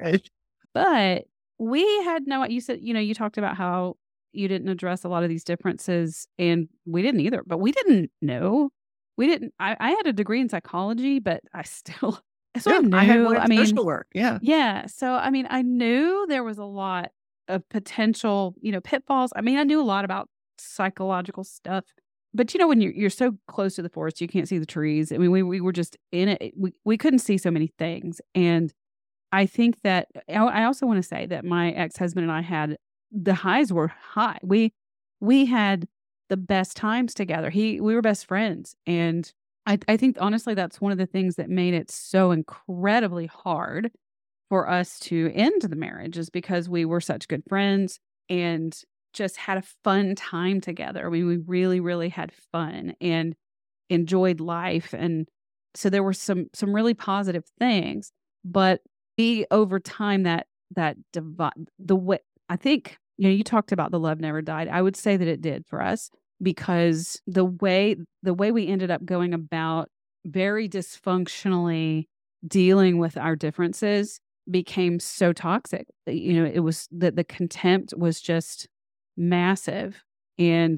But we had no you said, you know, you talked about how you didn't address a lot of these differences, and we didn't either, but we didn't know. We didn't I I had a degree in psychology, but I still so I Yeah, I had knew, one in I mean, social work. Yeah. yeah, so I mean, I knew there was a lot of potential, you know, pitfalls. I mean, I knew a lot about psychological stuff, but you know, when you're you're so close to the forest, you can't see the trees. I mean, we we were just in it. We we couldn't see so many things, and I think that I I also wanna say that my ex-husband and I had the highs were high. We we had the best times together. He we were best friends, and I, I think honestly, that's one of the things that made it so incredibly hard for us to end the marriage is because we were such good friends and just had a fun time together. I mean, we really, really had fun and enjoyed life. And so there were some some really positive things, but we over time that that divide the way I think, you know, you talked about the love never died. I would say that it did for us because the way the way we ended up going about very dysfunctionally dealing with our differences became so toxic. You know, it was that the contempt was just massive. And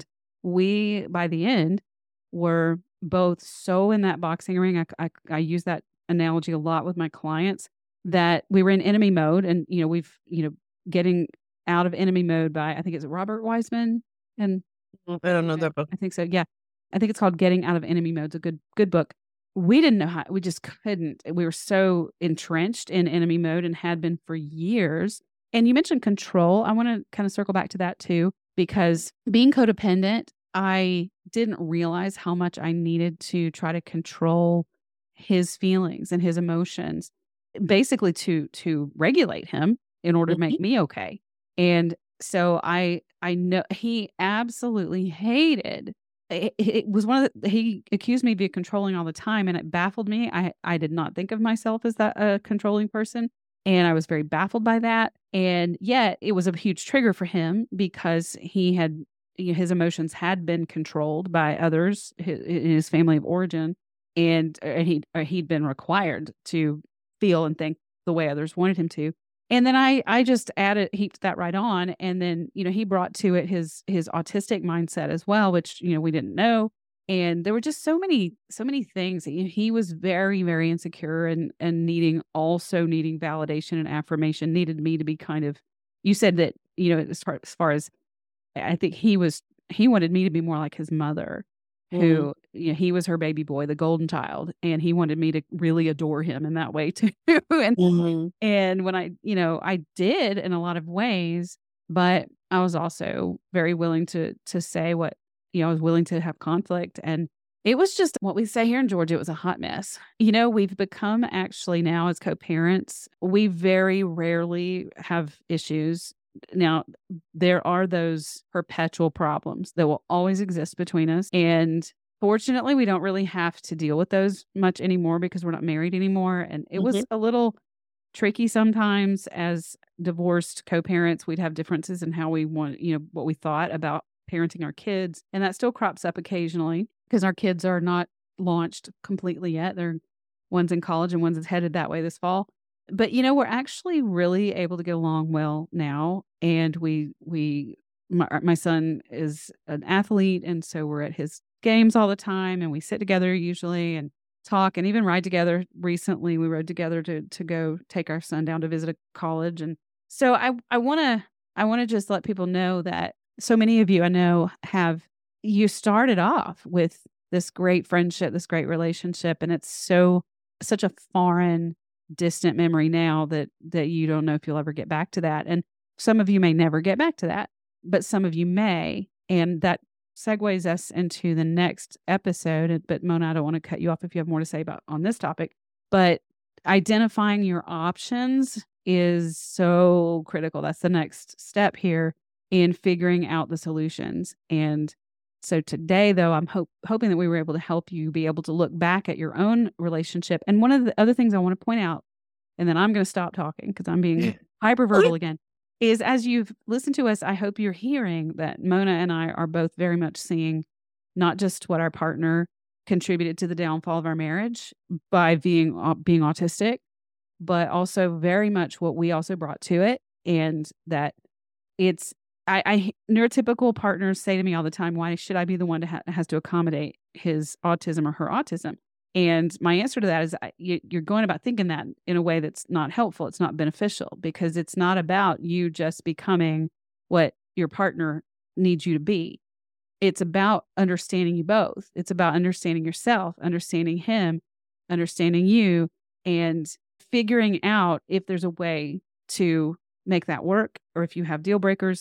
we, by the end, were both so in that boxing ring. I, I, I use that analogy a lot with my clients that we were in enemy mode. And, you know, we've, you know, getting out of enemy mode by, I think it's Robert Wiseman. And I don't know okay, that book. I think so. Yeah. I think it's called Getting Out of Enemy Mode. It's a good, good book. We didn't know how, we just couldn't. We were so entrenched in enemy mode and had been for years. And you mentioned control. I want to kind of circle back to that too, because being codependent, I didn't realize how much I needed to try to control his feelings and his emotions, basically to to regulate him in order to Mhm. make me okay. And so I I know he absolutely hated it, it was one of the he accused me of being controlling all the time, and it baffled me. I I did not think of myself as that a controlling person, and I was very baffled by that. And yet, it was a huge trigger for him because he had you know, his emotions had been controlled by others hi- in his family of origin, and uh, and he uh, he'd been required to feel and think the way others wanted him to. And then I I just added heaped that right on, and then, you know, he brought to it his his autistic mindset as well, which, you know, we didn't know. And there were just so many so many things. He he was very, very insecure and and needing also needing validation and affirmation, needed me to be kind of you said that, you know, as far as far as I think he was he wanted me to be more like his mother, Mhm. who, you know, he was her baby boy, the golden child, and he wanted me to really adore him in that way too. And Mhm. and when I, you know, I did in a lot of ways, but I was also very willing to to say what, you know, I was willing to have conflict. And it was just what we say here in Georgia, it was a hot mess. You know, we've become actually now as co-parents, we very rarely have issues. Now, there are those perpetual problems that will always exist between us. And fortunately, we don't really have to deal with those much anymore because we're not married anymore. And it was Mhm. a little tricky sometimes as divorced co-parents. We'd have differences in how we want, you know, what we thought about parenting our kids. And that still crops up occasionally because our kids are not launched completely yet. They're one's in college and one's headed that way this fall. But you know, we're actually really able to get along well now. And we we my, my son is an athlete, and so we're at his games all the time, and we sit together usually and talk and even ride together. Recently, we rode together to to go take our son down to visit a college. And so I I want to I want to just let people know that so many of you I know have you started off with this great friendship, this great relationship, and it's so such a foreign, distant memory now that that you don't know if you'll ever get back to that. And some of you may never get back to that, but some of you may. And that segues us into the next episode. and- But Mona, I don't want to cut you off if you have more to say about on this topic. But identifying your options is so critical. That's the next step here in figuring out the solutions. And so today, though, I'm hope, hoping that we were able to help you be able to look back at your own relationship. And one of the other things I want to point out, and then I'm going to stop talking because I'm being hyperverbal again, is as you've listened to us, I hope you're hearing that Mona and I are both very much seeing not just what our partner contributed to the downfall of our marriage by being au- being autistic, but also very much what we also brought to it, and that it's I, I neurotypical partners say to me all the time, "Why should I be the one to ha- has to accommodate his autism or her autism?" And my answer to that is, I, you, you're going about thinking that in a way that's not helpful. It's not beneficial because it's not about you just becoming what your partner needs you to be. It's about understanding you both. It's about understanding yourself, understanding him, understanding you, and figuring out if there's a way to make that work or if you have deal breakers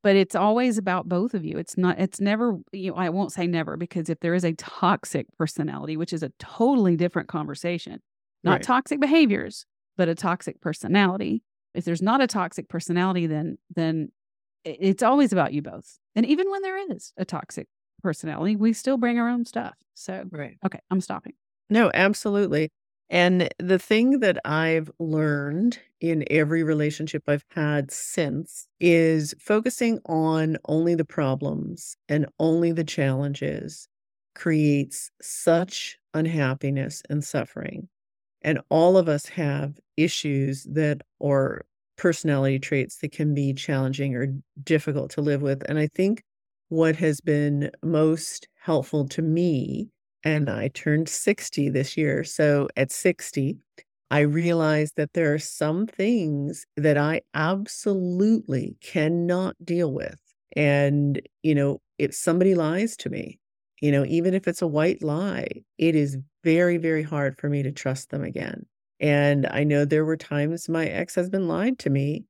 but it's always about both of you. It's not, it's never, you know, I won't say never, because if there is a toxic personality, which is a totally different conversation, not Right. toxic behaviors, but a toxic personality. If there's not a toxic personality, then, then i- it's always about you both. And even when there is a toxic personality, we still bring our own stuff. So, Right. okay, I'm stopping. No, absolutely. And the thing that I've learned in every relationship I've had since is focusing on only the problems and only the challenges creates such unhappiness and suffering. And all of us have issues that, or personality traits that can be challenging or difficult to live with. And I think what has been most helpful to me, and I turned sixty this year. So at sixty, I realized that there are some things that I absolutely cannot deal with. And, you know, if somebody lies to me, you know, even if it's a white lie, it is very, very hard for me to trust them again. And I know there were times my ex-husband lied to me,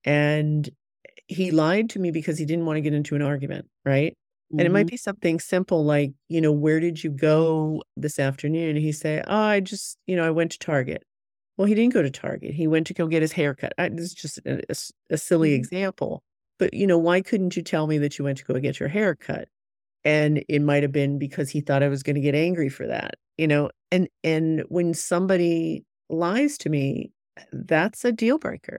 and he lied to me because he didn't want to get into an argument, right? And it might Mhm. be something simple like, you know, "Where did you go this afternoon?" And he'd say, "Oh, I just, you know, I went to Target." Well, he didn't go to Target. He went to go get his hair cut. I This is just a a s a silly Mhm. example, but, you know, why couldn't you tell me that you went to go get your hair cut? And it might have been because he thought I was gonna get angry for that, you know? And and when somebody lies to me, that's a deal breaker.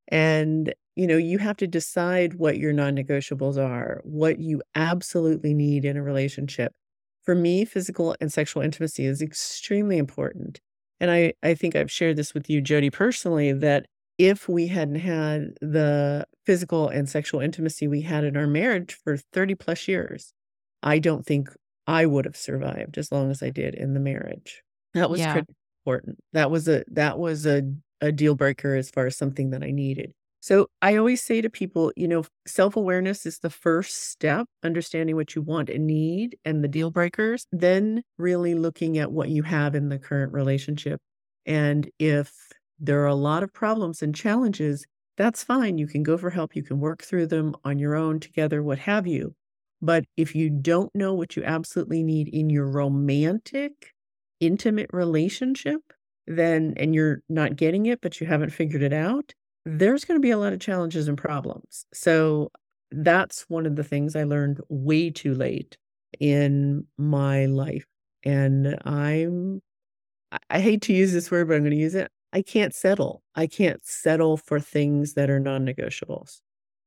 And, you know, you have to decide what your non-negotiables are, what you absolutely need in a relationship. For me, physical and sexual intimacy is extremely important. And I, I think I've shared this with you, Jody, personally, that if we hadn't had the physical and sexual intimacy we had in our marriage for thirty plus years, I don't think I would have survived as long as I did in the marriage. That was Yeah. critically important. That was a that was a a deal breaker as far as something that I needed. So I always say to people, you know, self-awareness is the first step, understanding what you want and need and the deal breakers, then really looking at what you have in the current relationship. And if there are a lot of problems and challenges, that's fine. You can go for help. You can work through them on your own, together, what have you. But if you don't know what you absolutely need in your romantic, intimate relationship, then and you're not getting it, but you haven't figured it out, there's gonna be a lot of challenges and problems. So, that's one of the things I learned way too late in my life, and I'm I I hate to use this word, but I'm gonna use it. I can't settle. I can't settle for things that are non-negotiables.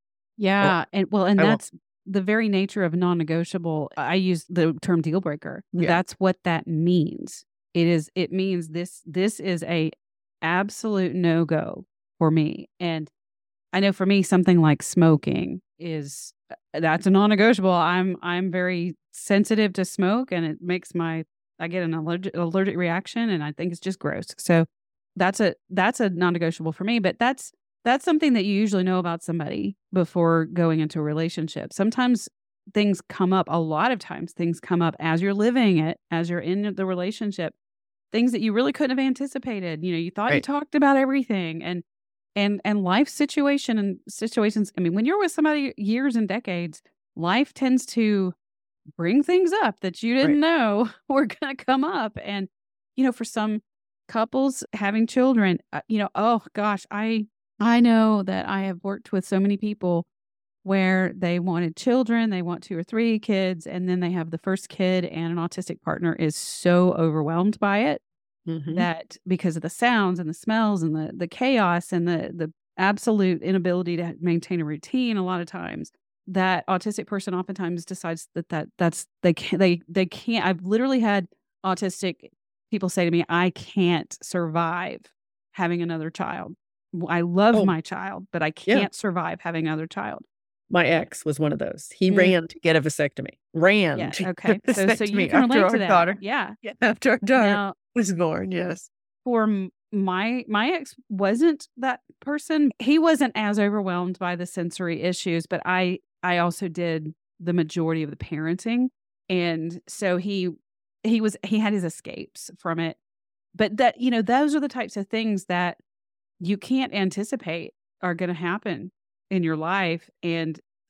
Oh, Yeah, and well, and I won't. that's the very nature of non-negotiable. I use the term deal breaker. Yeah, That's what that means. It is it means this this is a absolute no-go for me. And I know for me something like smoking is uh, that's a non-negotiable. I'm I'm very sensitive to smoke, and it makes my I get an allergic allergic reaction, and I think it's just gross. So that's a that's a non-negotiable for me, but that's that's something that you usually know about somebody before going into a relationship. Sometimes things come up, a lot of times things come up as you're living it, as you're in the relationship, things that you really couldn't have anticipated. You know, you thought you right, talked about everything, and and and life situation and situations, I mean, when you're with somebody years and decades, life tends to bring things up that you right. didn't know were gonna come up. And, you know, for some couples having children, uh, you know, oh gosh, I I know that I have worked with so many people where they wanted children, they want two or three kids, and then they have the first kid, and an autistic partner is so overwhelmed by it Mhm. that because of the sounds and the smells and the the chaos and the the absolute inability to maintain a routine a lot of times, that autistic person oftentimes decides that that that's they can't they they can't I've literally had autistic people say to me, "I can't survive having another child. W I love Oh, my child, but I yeah. can't survive having another child." My ex was one of those. He Mm, ran to get a vasectomy. Ran yeah, to get okay. a So so you vasectomy can after relate to our that. daughter Yeah. yeah, after our daughter Now was born, yes. For m my my ex wasn't that person. He wasn't as overwhelmed by the sensory issues, but I I also did the majority of the parenting, and so he he was he had his escapes from it. But that you know, those are the types of things that you can't anticipate are gonna happen in your life, and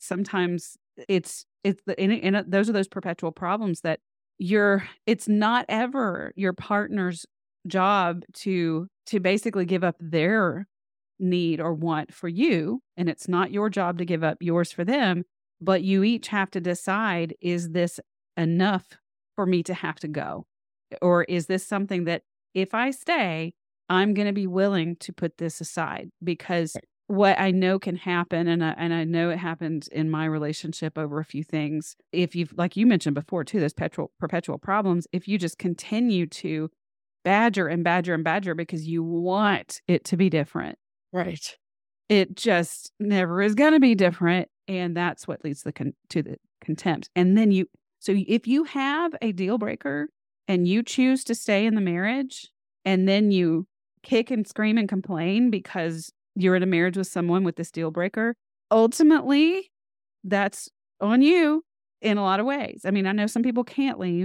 sometimes it's, it's the, and, and those are those perpetual problems that you're, it's not ever your partner's job to, to basically give up their need or want for you. And it's not your job to give up yours for them, but you each have to decide, is this enough for me to have to go? Or is this something that if I stay, I'm going to be willing to put this aside? Because what I know can happen, and I, and I know it happened in my relationship over a few things. If you've, like you mentioned before too, those perpetual, perpetual problems, if you just continue to badger and badger and badger because you want it to be different. Right. It just never is going to be different. And that's what leads the con- to the contempt. And then you, so if you have a deal breaker and you choose to stay in the marriage, and then you kick and scream and complain because you're in a marriage with someone with this deal breaker, ultimately that's on you in a lot of ways. I mean, I know some people can't leave,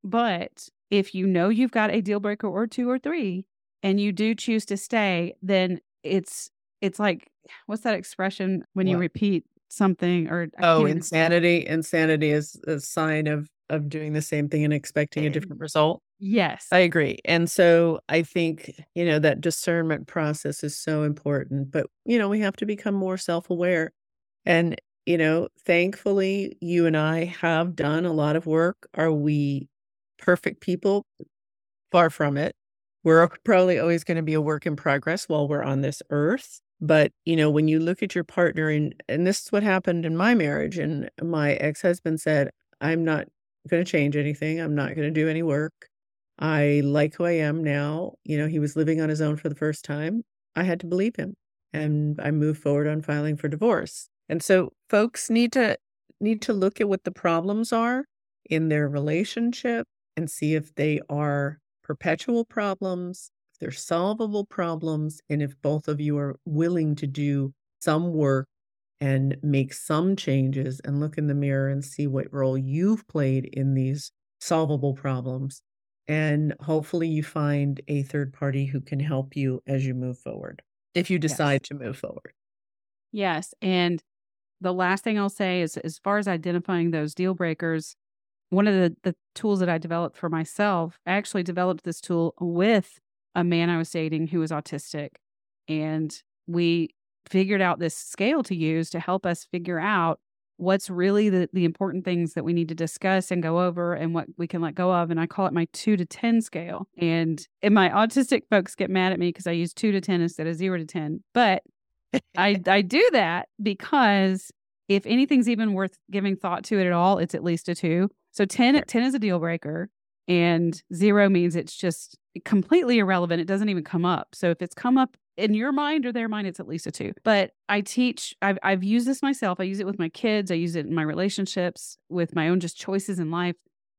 but if you know you've got a deal breaker or two or three and you do choose to stay, then it's, it's like, what's that expression when you What? repeat something or I Oh, can't even- insanity. Insanity is a sign of, of doing the same thing and expecting a different result. Yes. I agree. And so I think, you know, that discernment process is so important, but, you know, we have to become more self-aware. And, you know, thankfully, you and I have done a lot of work. Are we perfect people? Far from it. We're probably always going to be a work in progress while we're on this earth. But, you know, when you look at your partner, and, and this is what happened in my marriage, and my ex-husband said, I'm not going to change anything. I'm not going to do any work. I like who I am now. You know, he was living on his own for the first time. I had to believe him, and I moved forward on filing for divorce. And so folks need to need to look at what the problems are in their relationship and see if they are perpetual problems, if they're solvable problems, and if both of you are willing to do some work and make some changes and look in the mirror and see what role you've played in these solvable problems. And hopefully you find a third party who can help you as you move forward, if you decide Yes. to move forward. Yes. And the last thing I'll say is, as far as identifying those deal breakers, one of the, the tools that I developed for myself, I actually developed this tool with a man I was dating who was autistic. And we figured out this scale to use to help us figure out what's really the, the important things that we need to discuss and go over and what we can let go of. And I call it my two to ten scale. And, and my autistic folks get mad at me because I use two to ten instead of zero to ten. But I, I do that because if anything's even worth giving thought to it at all, it's at least a two. So ten, Sure. ten is a deal breaker, and zero means it's just completely irrelevant. It doesn't even come up. So if it's come up in your mind or their mind, it's at least a two. But I teach, I've, I've used this myself. I use it with my kids. I use it in my relationships, with my own just choices in life.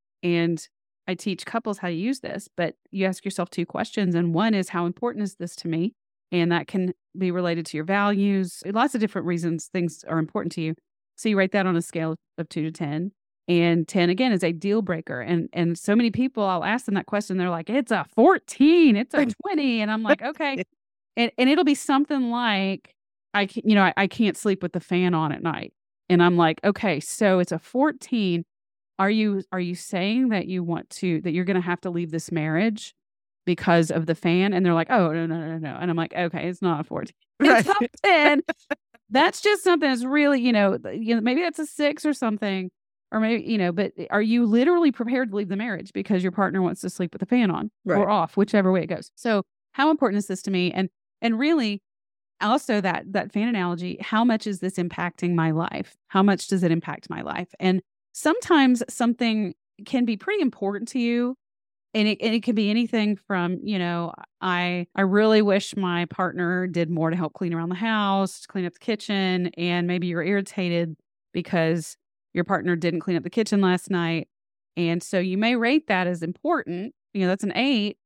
And I teach couples how to use this. But you ask yourself two questions. And one is, how important is this to me? And that can be related to your values. Lots of different reasons things are important to you. So you write that on a scale of two to ten. And ten, again, is a deal breaker. And and so many people, I'll ask them that question. They're like, it's a fourteen, it's a twenty. And I'm like, okay. And, and it'll be something like, I can, you know, I, I can't sleep with the fan on at night. And I'm like, okay, so it's a fourteen. Are you, are you saying that you want to, that you're going to have to leave this marriage because of the fan? And they're like, oh, no, no, no, no. And I'm like, okay, it's not a fourteen. It's Right. a ten. That's just something that's really, you know, you know, maybe that's a six or something. Or maybe, you know, but are you literally prepared to leave the marriage because your partner wants to sleep with the fan on Right. or off, whichever way it goes? So how important is this to me? And, and really also that, that fan analogy, how much is this impacting my life? How much does it impact my life? And sometimes something can be pretty important to you. And it, and it can be anything from, you know, I, I really wish my partner did more to help clean around the house, clean up the kitchen. And maybe you're irritated because your partner didn't clean up the kitchen last night. And so you may rate that as important. You know, that's an eight,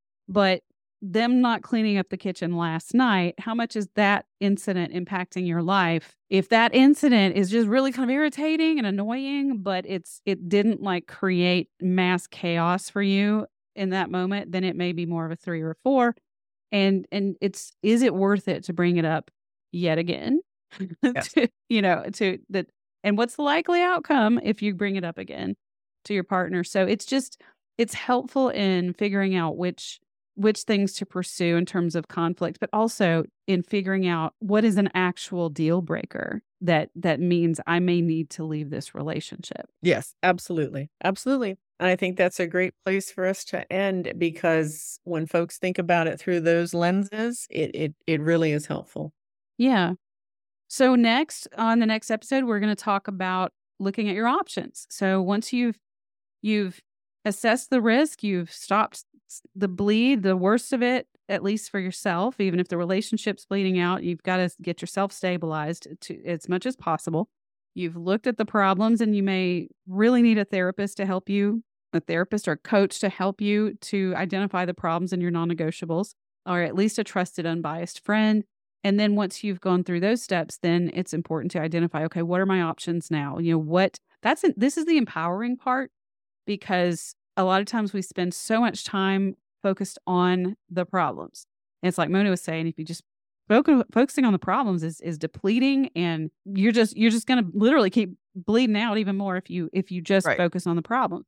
but them not cleaning up the kitchen last night, how much is that incident impacting your life? If that incident is just really kind of irritating and annoying, but it's, it didn't like create mass chaos for you in that moment, then it may be more of a three or a four. And, and it's, is it worth it to bring it up yet again? Yes. to, you know, to that, And what's the likely outcome if you bring it up again to your partner? So it's just, it's helpful in figuring out which which things to pursue in terms of conflict, but also in figuring out what is an actual deal breaker that that means I may need to leave this relationship. Yes, absolutely. Absolutely. And I think that's a great place for us to end, because when folks think about it through those lenses, it it it really is helpful. Yeah. So next, on the next episode, we're going to talk about looking at your options. So once you've you've assessed the risk, you've stopped the bleed, the worst of it, at least for yourself, even if the relationship's bleeding out, you've got to get yourself stabilized to as much as possible. You've looked at the problems, and you may really need a therapist to help you, a therapist or a coach to help you to identify the problems and your non-negotiables, or at least a trusted, unbiased friend. And then once you've gone through those steps, then it's important to identify, okay, what are my options now? You know, what that's, this is the empowering part, because a lot of times we spend so much time focused on the problems. And it's like Mona was saying, if you just focus, focusing on the problems is is depleting, and you're just you're just going to literally keep bleeding out even more if you if you just Right. focus on the problem.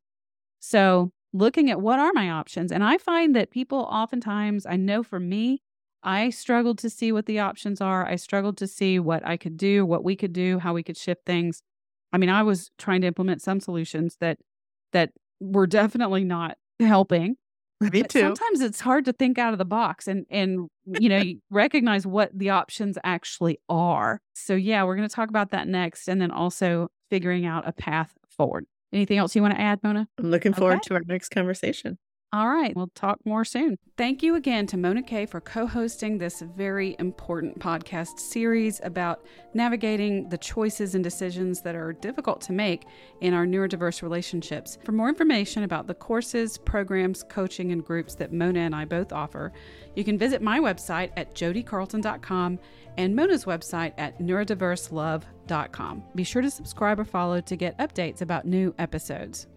So looking at what are my options, and I find that people oftentimes, I know for me, I struggled to see what the options are. I struggled to see what I could do, what we could do, how we could shift things. I mean, I was trying to implement some solutions that that were definitely not helping. Me But too. sometimes it's hard to think out of the box and and you know you recognize what the options actually are. So yeah, we're going to talk about that next, and then also figuring out a path forward. Anything else you want to add, Mona? I'm looking forward Okay. to our next conversation. All right. We'll talk more soon. Thank you again to Mona Kay for co-hosting this very important podcast series about navigating the choices and decisions that are difficult to make in our neurodiverse relationships. For more information about the courses, programs, coaching, and groups that Mona and I both offer, you can visit my website at jody carlton dot com and Mona's website at neurodiverse love dot com. Be sure to subscribe or follow to get updates about new episodes.